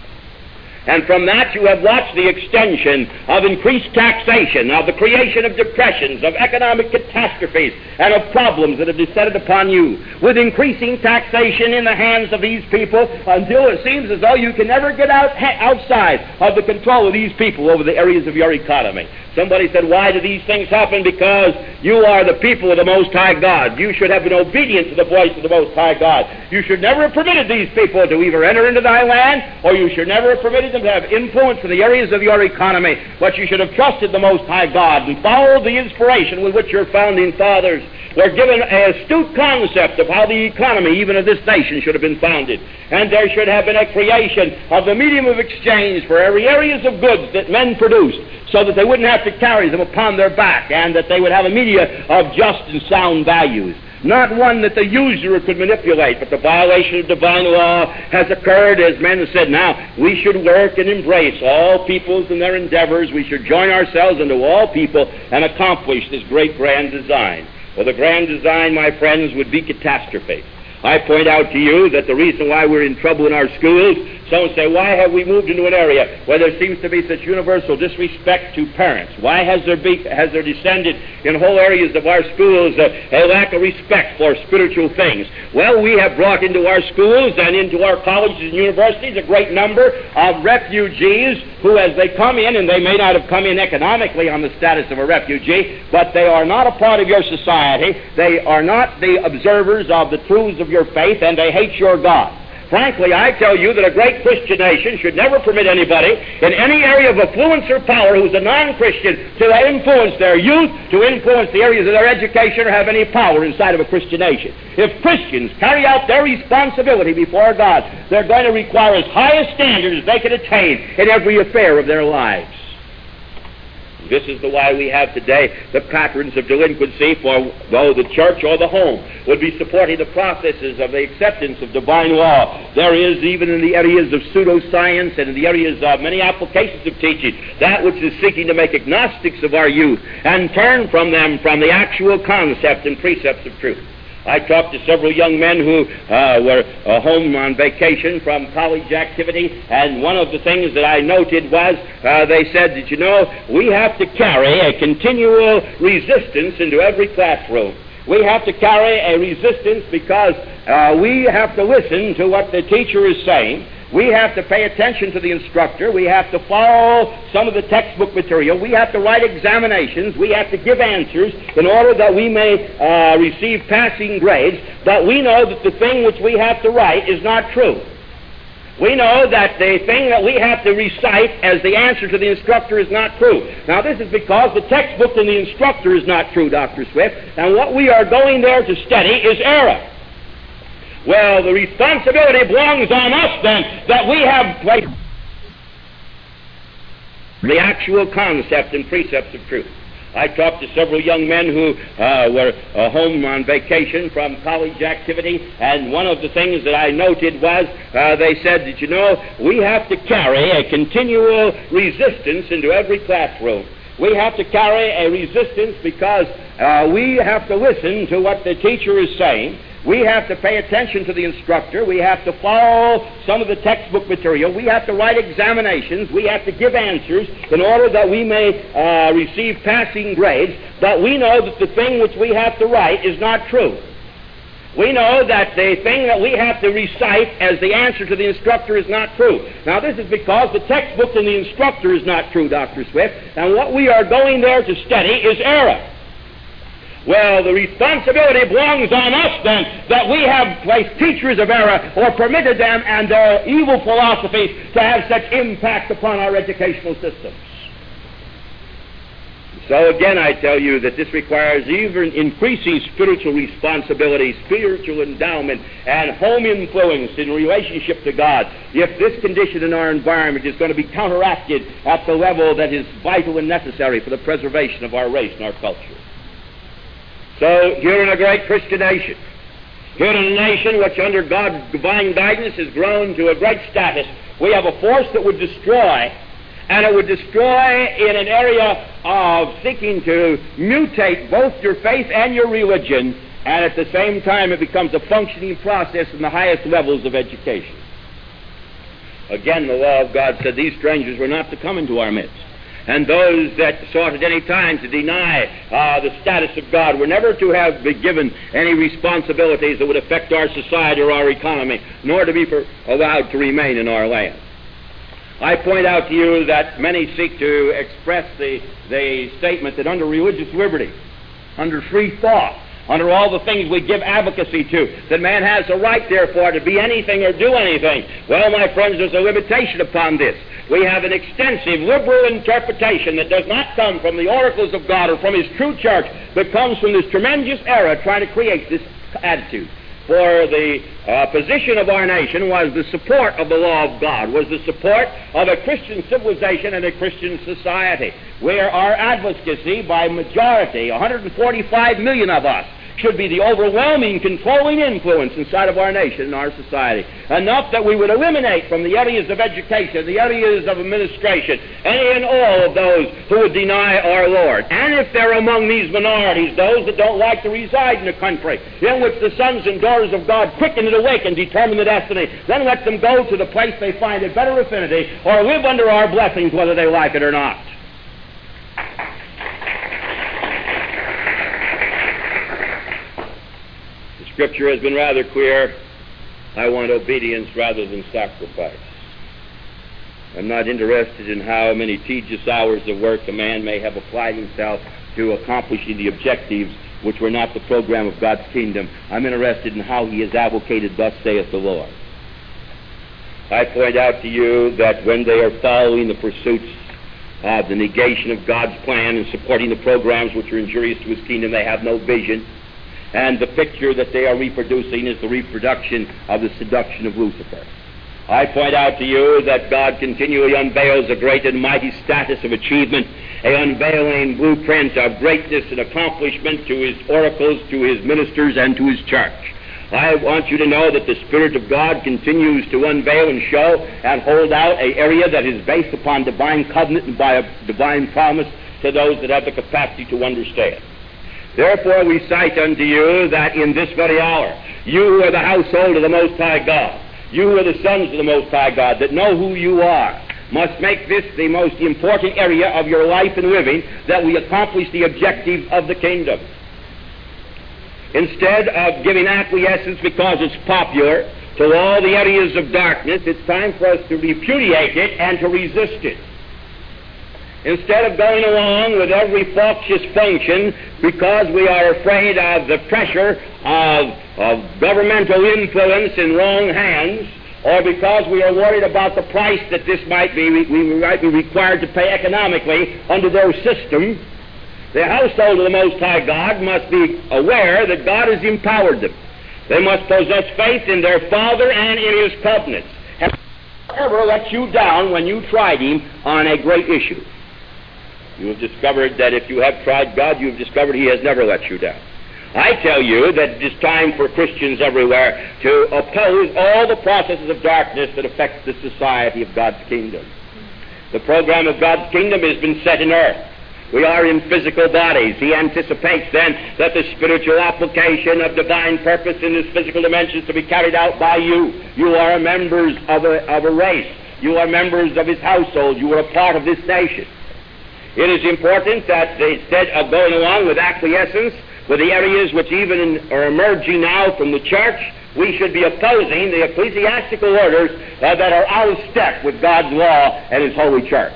And from that you have watched the extension of increased taxation, of the creation of depressions, of economic catastrophes, and of problems that have descended upon you, with increasing taxation in the hands of these people until it seems as though you can never get out, outside of the control of these people over the areas of your economy. Somebody said, why do these things happen? Because you are the people of the Most High God. You should have been obedient to the voice of the Most High God. You should never have permitted these people to either enter into thy land, or you should never have permitted them to have influence in the areas of your economy. But you should have trusted the Most High God and followed the inspiration with which your founding fathers were given an astute concept of how the economy, even of this nation, should have been founded. And there should have been a creation of the medium of exchange for every areas of goods that men produced, so that they wouldn't have to carry them upon their back, and that they would have a media of just and sound values. Not one that the usurer could manipulate, but the violation of divine law has occurred, as men have said. Now, we should work and embrace all peoples in their endeavors. We should join ourselves unto all people and accomplish this great grand design. Well, the grand design, my friends, would be catastrophe. I point out to you that the reason why we're in trouble in our schools, some say, why have we moved into an area where there seems to be such universal disrespect to parents? Why has there, be, has there descended in whole areas of our schools a, a lack of respect for spiritual things? Well, we have brought into our schools and into our colleges and universities a great number of refugees who, as they come in, and they may not have come in economically on the status of a refugee, but they are not a part of your society. They are not the observers of the truths of your faith, and they hate your God. Frankly, I tell you that a great Christian nation should never permit anybody in any area of affluence or power who's a non-Christian to influence their youth, to influence the areas of their education, or have any power inside of a Christian nation. If Christians carry out their responsibility before God, they're going to require as high a standard as they can attain in every affair of their lives. This is the why we have today the patterns of delinquency, for though the church or the home would be supporting the processes of the acceptance of divine law, there is, even in the areas of pseudoscience and in the areas of many applications of teaching, that which is seeking to make agnostics of our youth and turn from them from the actual concept and precepts of truth. I talked to several young men who uh, were uh, home on vacation from college activity, and one of the things that I noted was uh, they said that, you know, we have to carry a continual resistance into every classroom. We have to carry a resistance because uh, we have to listen to what the teacher is saying. We have to pay attention to the instructor. We have to follow some of the textbook material. We have to write examinations. We have to give answers in order that we may uh, receive passing grades. But we know that the thing which we have to write is not true. We know that the thing that we have to recite as the answer to the instructor is not true. Now, this is because the textbook and the instructor is not true, Doctor Swift, and what we are going there to study is error. Well, the responsibility belongs on us, then, that we have placed the actual concept and precepts of truth. I talked to several young men who uh, were uh, home on vacation from college activity, and one of the things that I noted was uh, they said that, you know, we have to carry a continual resistance into every classroom. We have to carry a resistance because uh, we have to listen to what the teacher is saying. We have to pay attention to the instructor. We have to follow some of the textbook material. We have to write examinations. We have to give answers in order that we may uh, receive passing grades. But we know that the thing which we have to write is not true. We know that the thing that we have to recite as the answer to the instructor is not true. Now, this is because the textbook and the instructor is not true, Doctor Swift, and what we are going there to study is error. Well, the responsibility belongs on us, then, that we have placed teachers of error or permitted them and their evil philosophies to have such impact upon our educational systems. So again, I tell you that this requires even increasing spiritual responsibility, spiritual endowment, and home influence in relationship to God, if this condition in our environment is going to be counteracted at the level that is vital and necessary for the preservation of our race and our culture. So, here in a great Christian nation, here in a nation which under God's divine guidance has grown to a great status, we have a force that would destroy, and it would destroy in an area of seeking to mutate both your faith and your religion, and at the same time it becomes a functioning process in the highest levels of education. Again, the law of God said these strangers were not to come into our midst. And those that sought at any time to deny uh, the status of God were never to have been given any responsibilities that would affect our society or our economy, nor to be for, allowed to remain in our land. I point out to you that many seek to express the, the statement that under religious liberty, under free thought, under all the things we give advocacy to, that man has a right, therefore, to be anything or do anything. Well, my friends, there's a limitation upon this. We have an extensive liberal interpretation that does not come from the oracles of God or from His true church, but comes from this tremendous error trying to create this attitude. For the uh, position of our nation was the support of the law of God, was the support of a Christian civilization and a Christian society, where our advocacy by majority, one hundred forty-five million of us, should be the overwhelming controlling influence inside of our nation and our society. Enough that we would eliminate from the areas of education, the areas of administration, any and all of those who would deny our Lord. And if there are among these minorities those that don't like to reside in a country in which the sons and daughters of God quicken and awake and determine the destiny, then let them go to the place they find a better affinity or live under our blessings whether they like it or not. Scripture has been rather clear. I want obedience rather than sacrifice. I'm not interested in how many tedious hours of work a man may have applied himself to accomplishing the objectives which were not the program of God's kingdom. I'm interested in how he has advocated, thus saith the Lord. I point out to you that when they are following the pursuits of the negation of God's plan and supporting the programs which are injurious to His kingdom, they have no vision. And the picture that they are reproducing is the reproduction of the seduction of Lucifer. I point out to you that God continually unveils a great and mighty status of achievement, an unveiling blueprint of greatness and accomplishment to His oracles, to His ministers, and to His church. I want you to know that the Spirit of God continues to unveil and show and hold out an area that is based upon divine covenant and by a divine promise to those that have the capacity to understand. Therefore we cite unto you that in this very hour, you who are the household of the Most High God, you who are the sons of the Most High God, that know who you are, must make this the most important area of your life and living, that we accomplish the objective of the kingdom. Instead of giving acquiescence because it's popular to all the areas of darkness, it's time for us to repudiate it and to resist it. Instead of going along with every factious function because we are afraid of the pressure of, of governmental influence in wrong hands, or because we are worried about the price that this might be, we, we might be required to pay economically under their system, the household of the Most High God must be aware that God has empowered them. They must possess faith in their Father and in His covenants. And never let you down when you tried Him on a great issue. You have discovered that if you have tried God, you have discovered He has never let you down. I tell you that it is time for Christians everywhere to oppose all the processes of darkness that affect the society of God's kingdom. The program of God's kingdom has been set in earth. We are in physical bodies. He anticipates then that the spiritual application of divine purpose in this physical dimension is to be carried out by you. You are members of a, of a race. You are members of His household. You are a part of this nation. It is important that instead of going along with acquiescence with the areas which even are emerging now from the church, we should be opposing the ecclesiastical orders uh, that are out of step with God's law and His holy church.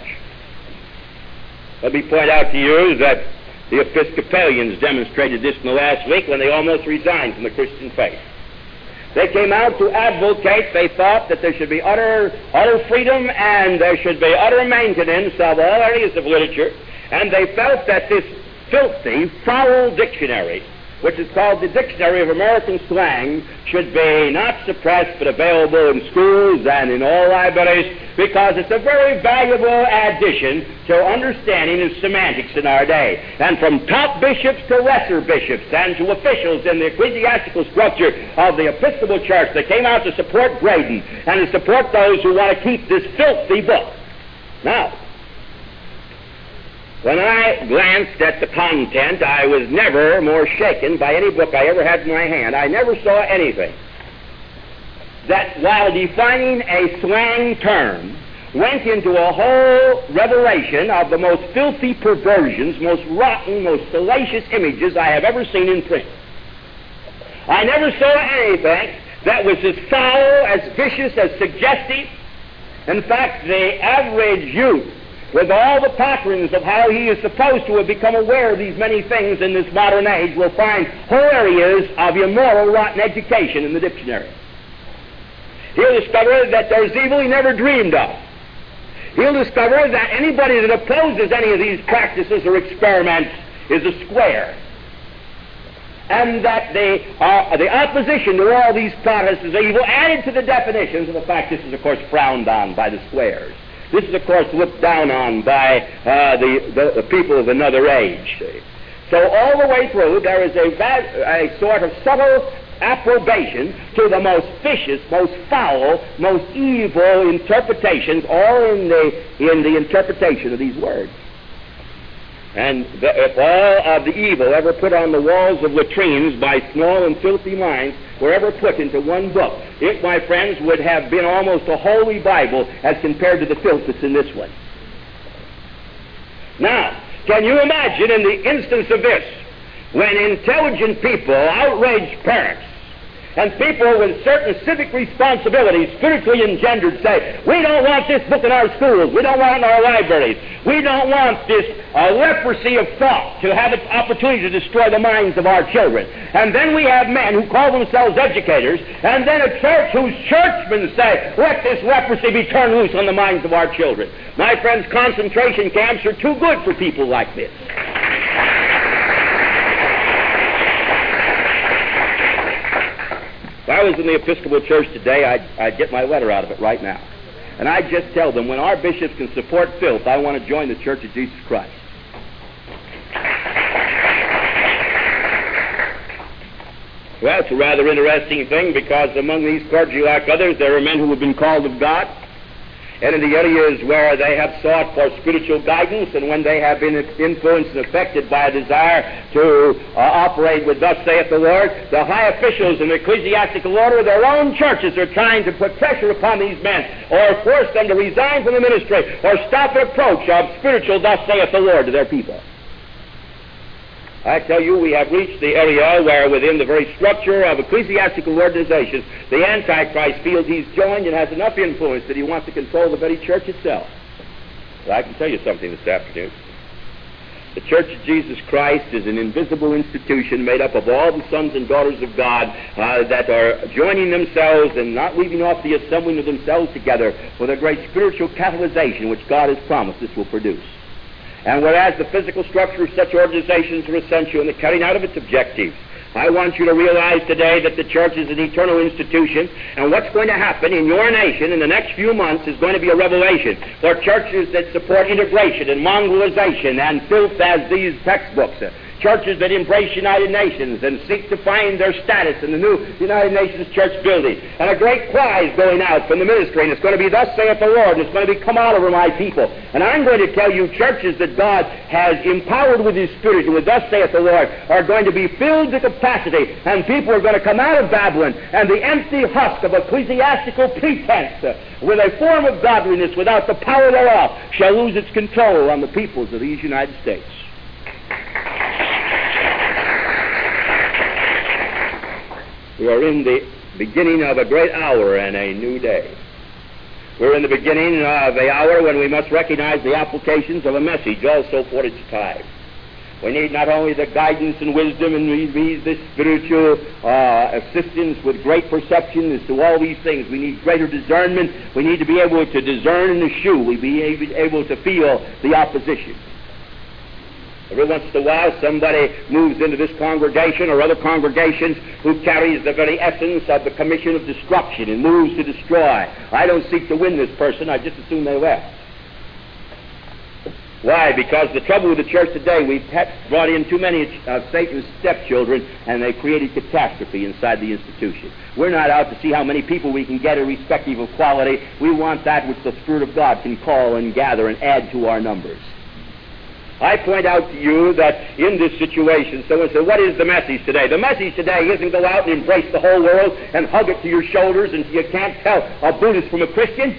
Let me point out to you that the Episcopalians demonstrated this in the last week when they almost resigned from the Christian faith. They came out to advocate, they thought that there should be utter, utter freedom and there should be utter maintenance of all areas of literature, and they felt that this filthy, foul dictionary, which is called the Dictionary of American Slang, should be not suppressed but available in schools and in all libraries, because it's a very valuable addition to understanding of semantics in our day. And from top bishops to lesser bishops and to officials in the ecclesiastical structure of the Episcopal Church, they came out to support Braden and to support those who want to keep this filthy book. Now, when I glanced at the content, I was never more shaken by any book I ever had in my hand. I never saw anything that, while defining a slang term, went into a whole revelation of the most filthy perversions, most rotten, most salacious images I have ever seen in print. I never saw anything that was as foul, as vicious, as suggestive. In fact, the average youth, with all the patterns of how he is supposed to have become aware of these many things in this modern age, will find whole areas of immoral, rotten education in the dictionary. He'll discover that there's evil he never dreamed of. He'll discover that anybody that opposes any of these practices or experiments is a square. And that the, uh, the opposition to all these practices of evil added to the definitions of the fact this is, of course, frowned on by the squares. This is, of course, looked down on by uh, the, the, the people of another age. So all the way through, there is a, a sort of subtle approbation to the most vicious, most foul, most evil interpretations, all in the, in the interpretation of these words. And the, if all of the evil ever put on the walls of latrines by small and filthy minds were ever put into one book, it, my friends, would have been almost a holy Bible as compared to the filth that's in this one. Now, can you imagine in the instance of this, when intelligent people outrage parents, and people with certain civic responsibilities, spiritually engendered, say, we don't want this book in our schools, we don't want it in our libraries, we don't want this uh, leprosy of thought to have its opportunity to destroy the minds of our children. And then we have men who call themselves educators, and then a church whose churchmen say, let this leprosy be turned loose on the minds of our children. My friends, concentration camps are too good for people like this. If I was in the Episcopal Church today, I'd, I'd get my letter out of it right now. And I'd just tell them, when our bishops can support filth, I want to join the Church of Jesus Christ. Well, it's a rather interesting thing, because among these clergy, like others, there are men who have been called of God. and in the areas where they have sought for spiritual guidance, and when they have been influenced and affected by a desire to uh, operate with thus saith the Lord, the high officials in the ecclesiastical order of their own churches are trying to put pressure upon these men, or force them to resign from the ministry, or stop an approach of spiritual thus saith the Lord to their people. I tell you, we have reached the area where within the very structure of ecclesiastical organizations, the Antichrist feels he's joined and has enough influence that he wants to control the very church itself. Well, I can tell you something this afternoon. The Church of Jesus Christ is an invisible institution made up of all the sons and daughters of God uh, that are joining themselves and not leaving off the assembling of themselves together for the great spiritual catalyzation which God has promised this will produce. And whereas the physical structure of such organizations are essential in the carrying out of its objectives, I want you to realize today that the church is an eternal institution, and what's going to happen in your nation in the next few months is going to be a revelation for churches that support integration and Mongolization and filth as these textbooks. Churches that embrace United Nations and seek to find their status in the new United Nations church building. And a great cry is going out from the ministry, and it's going to be, thus saith the Lord, and it's going to be, come out over my people. And I'm going to tell you, churches that God has empowered with His Spirit, and with thus saith the Lord, are going to be filled to capacity, and people are going to come out of Babylon, and the empty husk of ecclesiastical pretense, uh, with a form of godliness without the power thereof, shall lose its control on the peoples of these United States. We are in the beginning of a great hour and a new day. We're in the beginning of a hour when we must recognize the applications of a message also for its time. We need not only the guidance and wisdom, and we need the spiritual uh, assistance with great perception as to all these things. We need greater discernment. We need to be able to discern in the shoe. We be able to feel the opposition. Every once in a while, somebody moves into this congregation or other congregations who carries the very essence of the commission of destruction and moves to destroy. I don't seek to win this person. I just assume they left. Why? Because the trouble with the church today, we've brought in too many of Satan's stepchildren, and they've created catastrophe inside the institution. We're not out to see how many people we can get irrespective of quality. We want that which the Spirit of God can call and gather and add to our numbers. I point out to you that in this situation, someone said, what is the message today? The message today isn't go out and embrace the whole world and hug it to your shoulders and you can't tell a Buddhist from a Christian.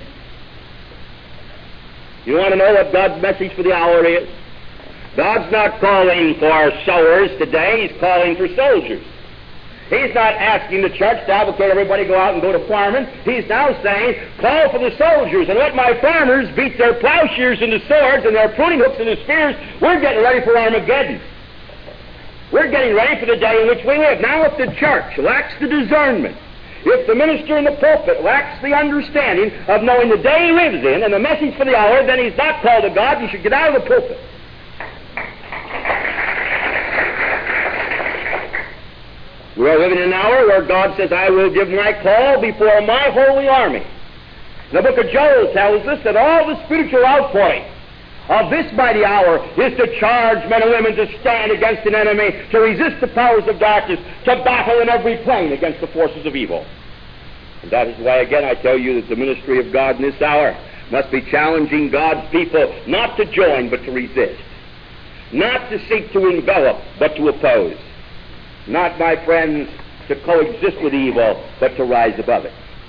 You want to know what God's message for the hour is? God's not calling for sowers today. He's calling for soldiers. He's not asking the church to advocate everybody go out and go to farming. He's now saying, call for the soldiers and let my farmers beat their plowshares into swords and their pruning hooks into spears. We're getting ready for Armageddon. We're getting ready for the day in which we live. Now, if the church lacks the discernment, if the minister in the pulpit lacks the understanding of knowing the day he lives in and the message for the hour, then he's not called to God. He should get out of the pulpit. We are living in an hour where God says, I will give my call before my holy army. The book of Joel tells us that all the spiritual outpouring of this mighty hour is to charge men and women to stand against an enemy, to resist the powers of darkness, to battle in every plane against the forces of evil. And that is why, again, I tell you that the ministry of God in this hour must be challenging God's people not to join but to resist, not to seek to envelop but to oppose, not, my friends, to coexist with evil, but to rise above it.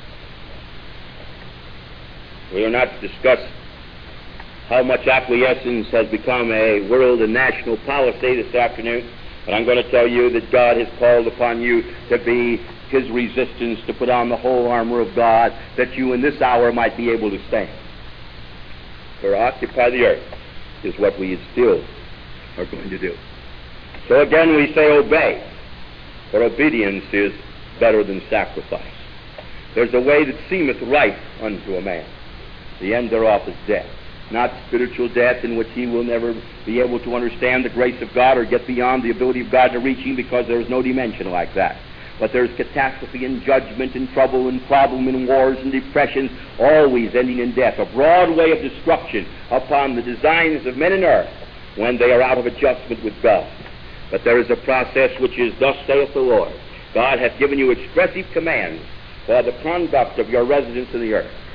We are not to discuss how much acquiescence has become a world and national policy this afternoon, but I'm going to tell you that God has called upon you to be His resistance, to put on the whole armor of God, that you in this hour might be able to stand. For occupy the earth is what we still are going to do. So again we say obey. For obedience is better than sacrifice. There's a way that seemeth right unto a man. The end thereof is death. Not spiritual death in which he will never be able to understand the grace of God or get beyond the ability of God to reach him, because there is no dimension like that. But there's catastrophe and judgment and trouble and problem and wars and depressions, always ending in death. A broad way of destruction upon the designs of men and earth when they are out of adjustment with God. But there is a process which is, thus saith the Lord. God hath given you expressive commands for the conduct of your residence in the earth.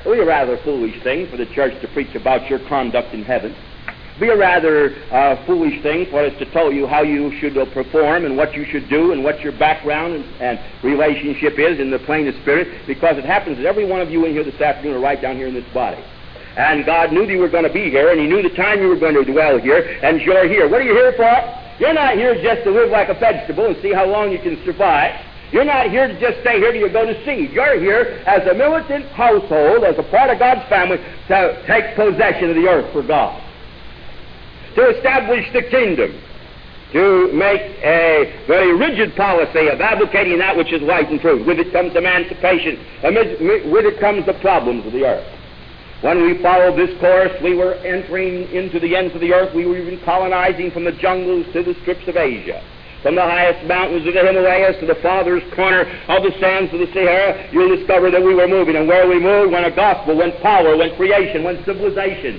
It would be a rather foolish thing for the church to preach about your conduct in heaven. It would be a rather uh, foolish thing for us to tell you how you should uh, perform and what you should do and what your background and, and relationship is in the plane of spirit, because it happens that every one of you in here this afternoon are right down here in this body. And God knew that you were going to be here, and He knew the time you were going to dwell here, and you're here. What are you here for? You're not here just to live like a vegetable and see how long you can survive. You're not here to just stay here till you go to seed. You're here as a militant household, as a part of God's family, to take possession of the earth for God, to establish the kingdom, to make a very rigid policy of advocating that which is right and true. With it comes emancipation, and with it comes the problems of the earth. When we followed this course, we were entering into the ends of the earth. We were even colonizing from the jungles to the strips of Asia. From the highest mountains of the Himalayas to the farthest corner of the sands of the Sahara, you'll discover that we were moving. And where we moved went a gospel, went power, went creation, went civilization.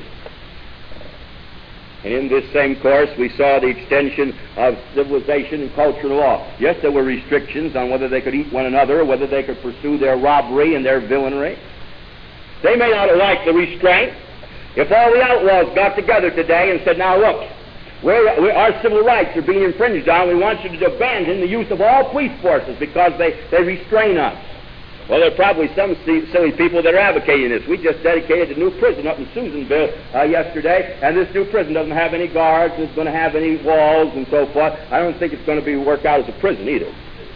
And in this same course, we saw the extension of civilization and culture and law. Yes, there were restrictions on whether they could eat one another, or whether they could pursue their robbery and their villainy. They may not have liked the restraint. If all the outlaws got together today and said, now look, We're, we're, our civil rights are being infringed on. We want you to abandon the use of all police forces because they, they restrain us. Well, there are probably some silly people that are advocating this. We just dedicated a new prison up in Susanville uh, yesterday, and this new prison doesn't have any guards, it's going to have any walls and so forth. I don't think it's going to be worked out as a prison either.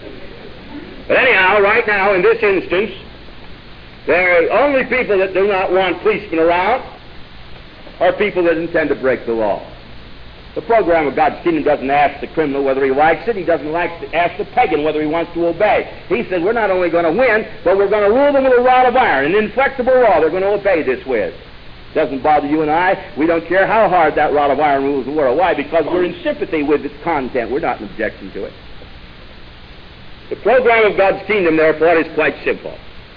But anyhow, right now, in this instance, the only people that do not want policemen around are people that intend to break the law. The program of God's kingdom doesn't ask the criminal whether he likes it. He doesn't like to ask the pagan whether he wants to obey. He says, we're not only going to win, but we're going to rule them with a rod of iron, an inflexible law they're going to obey this with. It doesn't bother you and I. We don't care how hard that rod of iron rules the world. Why? Because we're in sympathy with its content. We're not in objection to it. The program of God's kingdom, therefore, is quite simple.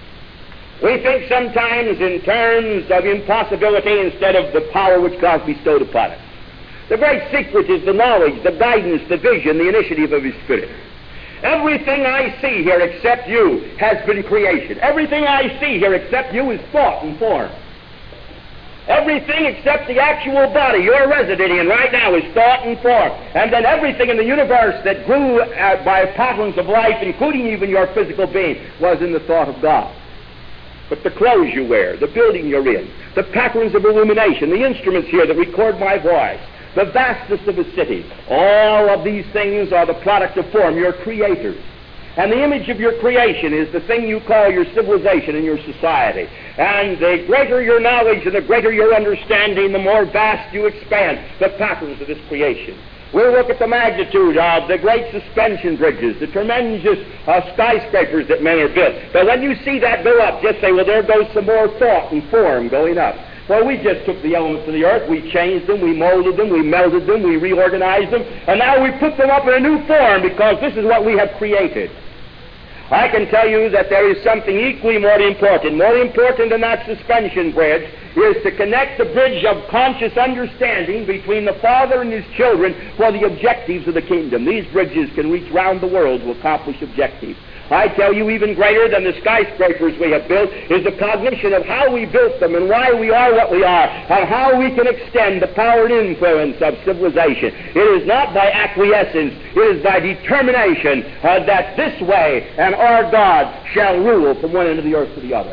We think sometimes in terms of impossibility instead of the power which God bestowed upon us. The great secret is the knowledge, the guidance, the vision, the initiative of His Spirit. Everything I see here except you has been creation. Everything I see here except you is thought and form. Everything except the actual body you're resident in right now is thought and form. And then everything in the universe that grew uh, by patterns of life, including even your physical being, was in the thought of God. But the clothes you wear, the building you're in, the patterns of illumination, the instruments here that record my voice, the vastness of a city, all of these things are the product of form, your creators. And the image of your creation is the thing you call your civilization and your society. And the greater your knowledge and the greater your understanding, the more vast you expand the patterns of this creation. We'll look at the magnitude of the great suspension bridges, the tremendous uh, skyscrapers that men have built. But when you see that go up, just say, well, there goes some more thought and form going up. Well, we just took the elements of the earth, we changed them, we molded them, we melded them, we reorganized them, and now we put them up in a new form because this is what we have created. I can tell you that there is something equally more important. More important than that suspension bridge is to connect the bridge of conscious understanding between the Father and His children for the objectives of the kingdom. These bridges can reach round the world to accomplish objectives. I tell you, even greater than the skyscrapers we have built is the cognition of how we built them and why we are what we are and how we can extend the power and influence of civilization. It is not by acquiescence, it is by determination uh, that this way and our God shall rule from one end of the earth to the other.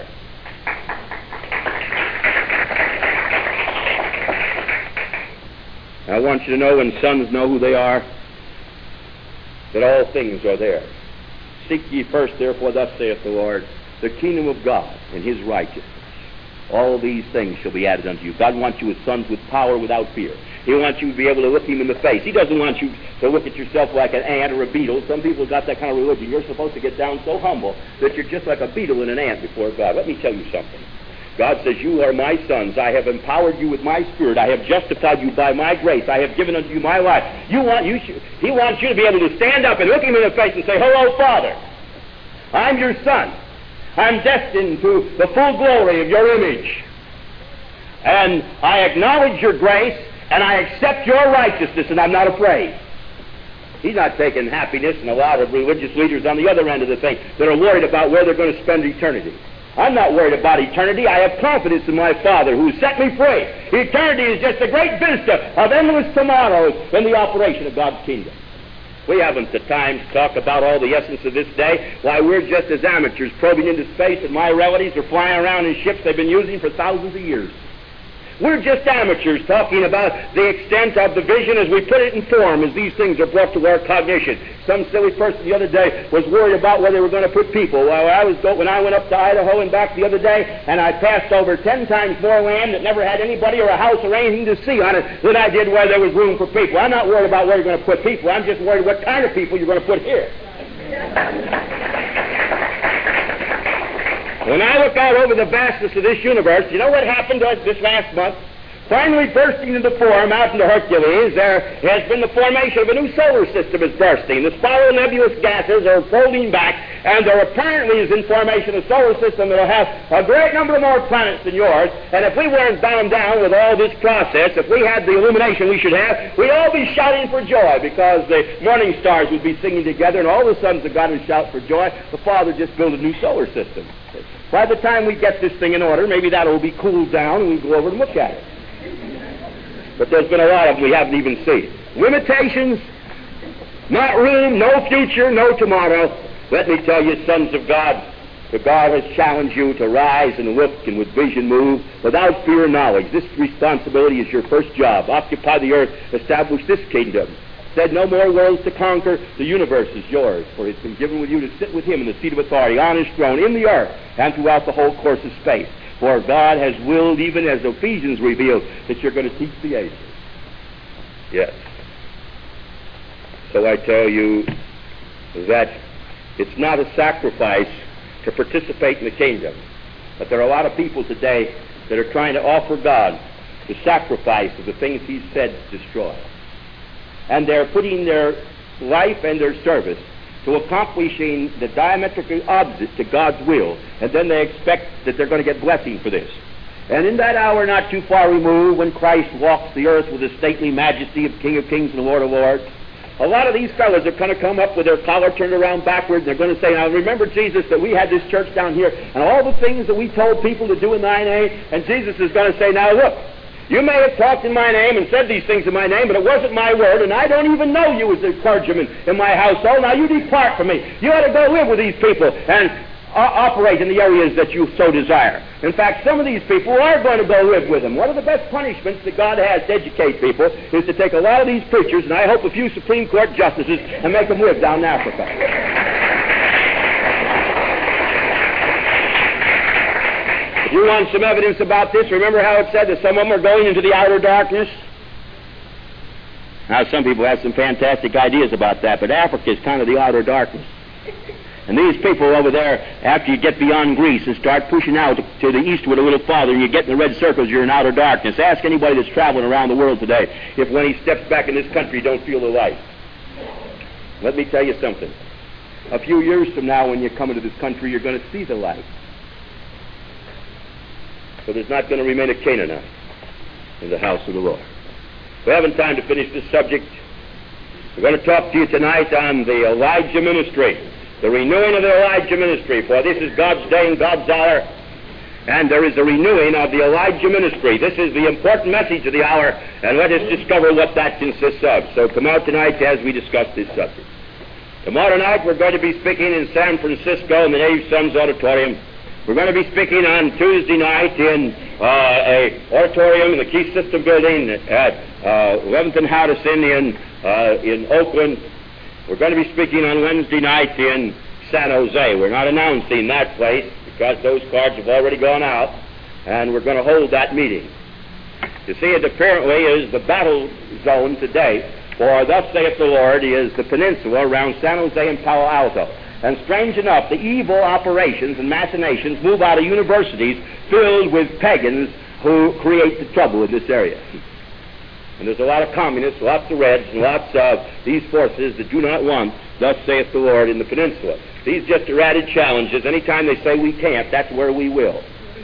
I want you to know, when sons know who they are, that all things are theirs. Seek ye first, therefore, thus saith the Lord, the kingdom of God and His righteousness. All these things shall be added unto you. God wants you as sons with power without fear. He wants you to be able to look Him in the face. He doesn't want you to look at yourself like an ant or a beetle. Some people have got that kind of religion. You're supposed to get down so humble that you're just like a beetle and an ant before God. Let me tell you something. God says, you are my sons. I have empowered you with my Spirit. I have justified you by my grace. I have given unto you my life. You want, you should, He wants you to be able to stand up and look Him in the face and say, hello, Father. I'm your son. I'm destined to the full glory of your image. And I acknowledge your grace, and I accept your righteousness, and I'm not afraid. He's not taking happiness in a lot of religious leaders on the other end of the thing that are worried about where they're going to spend eternity. I'm not worried about eternity. I have confidence in my Father who set me free. Eternity is just a great vista of endless tomorrows in the operation of God's kingdom. We haven't the time to talk about all the essence of this day. Why, we're just as amateurs probing into space, and my relatives are flying around in ships they've been using for thousands of years. We're just amateurs talking about the extent of the vision as we put it in form, as these things are brought to our cognition. Some silly person the other day was worried about where they were going to put people. Well, I was go- when I went up to Idaho and back the other day, and I passed over ten times more land that never had anybody or a house or anything to see on it than I did where there was room for people. I'm not worried about where you're going to put people. I'm just worried what kind of people you're going to put here. When I look out over the vastness of this universe, you know what happened to us this last month? Finally bursting into form out into Hercules, there has been the formation of a new solar system is bursting. The spiral nebulous gases are folding back, and there apparently is in formation a solar system that will have a great number of more planets than yours. And if we weren't bound down with all this process, if we had the illumination we should have, we'd all be shouting for joy, because the morning stars would be singing together, and all the sons of God would shout for joy. The Father just built a new solar system. By the time we get this thing in order, maybe that will be cooled down, and we go over and look at it. But there's been a lot of them we haven't even seen. Limitations, not room, no future, no tomorrow. Let me tell you, sons of God, that God has challenged you to rise and look and with vision move without fear and knowledge. This responsibility is your first job. Occupy the earth, establish this kingdom. Said no more worlds to conquer, the universe is yours, for it's been given with you to sit with him in the seat of authority on his throne in the earth and throughout the whole course of space. For God has willed, even as Ephesians revealed, that you're going to teach the ages. Yes. So I tell you that it's not a sacrifice to participate in the kingdom. But there are a lot of people today that are trying to offer God the sacrifice of the things he said to destroy. And they're putting their life and their service to accomplishing the diametrically opposite to God's will, and then they expect that they're going to get blessing for this. And in that hour not too far removed, when Christ walks the earth with the stately majesty of King of Kings and Lord of Lords, a lot of these fellows are going to come up with their collar turned around backwards, and they're going to say, now remember, Jesus, that we had this church down here, and all the things that we told people to do in thy name, and Jesus is going to say, now look, you may have talked in my name and said these things in my name, but it wasn't my word, and I don't even know you as a clergyman in my household. Now you depart from me. You ought to go live with these people and uh, operate in the areas that you so desire. In fact, some of these people are going to go live with them. One of the best punishments that God has to educate people is to take a lot of these preachers, and I hope a few Supreme Court justices, and make them live down in Africa. If you want some evidence about this, remember how it said that some of them are going into the outer darkness? Now, some people have some fantastic ideas about that, but Africa is kind of the outer darkness. And these people over there, after you get beyond Greece and start pushing out to the eastward a little farther, and you get in the red circles, you're in outer darkness. Ask anybody that's traveling around the world today if when he steps back in this country, he don't feel the light. Let me tell you something. A few years from now, when you come into this country, you're going to see the light. So there's not going to remain a Canaanite in the house of the Lord. We haven't time to finish this subject. We're going to talk to you tonight on the Elijah ministry, the renewing of the Elijah ministry, for this is God's day and God's hour, and there is a renewing of the Elijah ministry. This is the important message of the hour, and let us discover what that consists of. So come out tonight as we discuss this subject. Tomorrow night we're going to be speaking in San Francisco in the Native Sons Auditorium. We're going to be speaking on Tuesday night in uh, a auditorium in the Key System building at uh, eleventh and Hardison in, uh, in Oakland. We're going to be speaking on Wednesday night in San Jose. We're not announcing that place because those cards have already gone out, and we're going to hold that meeting. You see, it apparently is the battle zone today, for thus saith the Lord is the peninsula around San Jose and Palo Alto. And strange enough, the evil operations and machinations move out of universities filled with pagans who create the trouble in this area. And there's a lot of communists, lots of Reds, and lots of these forces that do not want, thus saith the Lord, in the peninsula. These just are added challenges. Anytime they say we can't, that's where we will.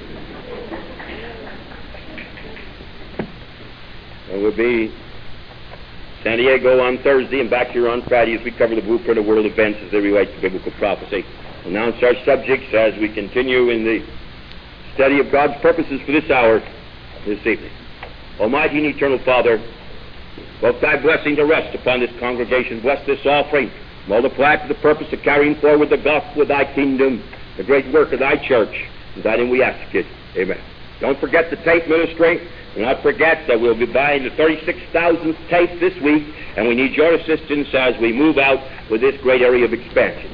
And we'll be San Diego on Thursday and back here on Friday as we cover the blueprint of world events as they relate to biblical prophecy. We'll announce our subjects as we continue in the study of God's purposes for this hour, this evening. Almighty and eternal Father, let thy blessing to rest upon this congregation. Bless this offering. Multiply it for the purpose of carrying forward the gospel of thy kingdom, the great work of thy church. In thy name we ask it. Amen. Don't forget the tape ministry. Do not forget that we'll be buying the thirty-six thousandth tape this week, and we need your assistance as we move out with this great area of expansion.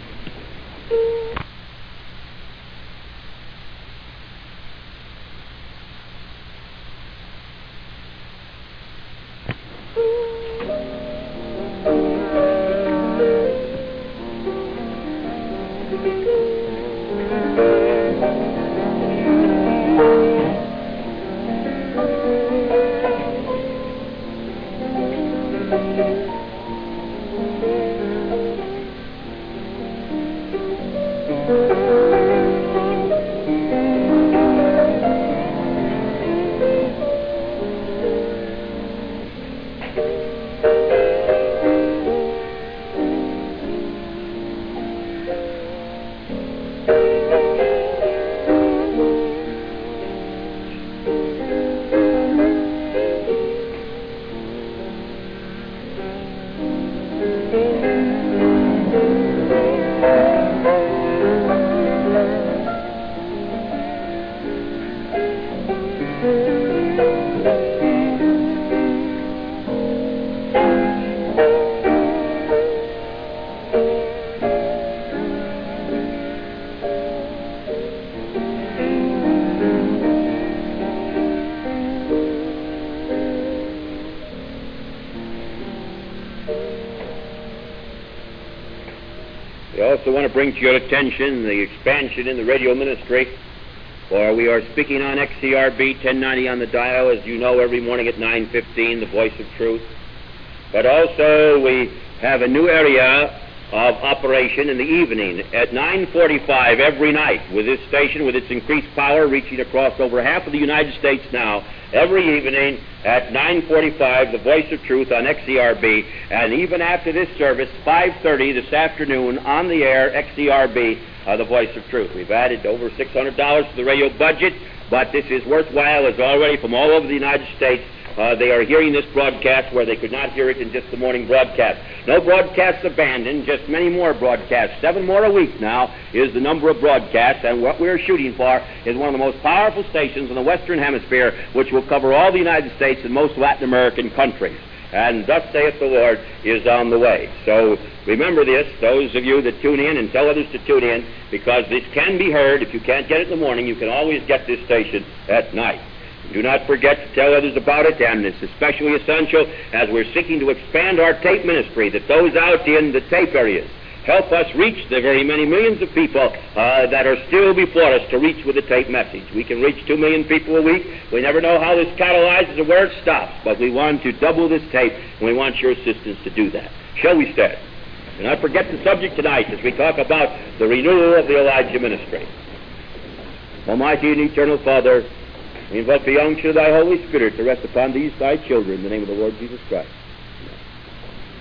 I also want to bring to your attention the expansion in the radio ministry, for we are speaking on X C R B ten ninety on the dial, as you know, every morning at nine fifteen, the Voice of Truth. But also we have a new area of operation in the evening at nine forty-five every night, with this station, with its increased power, reaching across over half of the United States now, every evening at nine forty-five, the Voice of Truth on X C R B, and even after this service, five thirty this afternoon, on the air, X C R B, uh, the Voice of Truth. We've added over six hundred dollars to the radio budget, but this is worthwhile, as already from all over the United States, Uh, they are hearing this broadcast where they could not hear it in just the morning broadcast. No broadcasts abandoned, just many more broadcasts. Seven more a week now is the number of broadcasts, and what we're shooting for is one of the most powerful stations in the Western Hemisphere, which will cover all the United States and most Latin American countries. And thus saith the Lord is on the way. So remember this, those of you that tune in, and tell others to tune in, because this can be heard. If you can't get it in the morning, you can always get this station at night. Do not forget to tell others about it, and it's especially essential as we're seeking to expand our tape ministry, that those out in the tape areas help us reach the very many millions of people uh, that are still before us to reach with the tape message. We can reach two million people a week. We never know how this catalyzes or where it stops, but we want to double this tape, and we want your assistance to do that. Shall we stand? Do not forget the subject tonight as we talk about the renewal of the Elijah ministry. Almighty and eternal Father, we invoke the unction of thy Holy Spirit to rest upon these thy children in the name of the Lord Jesus Christ.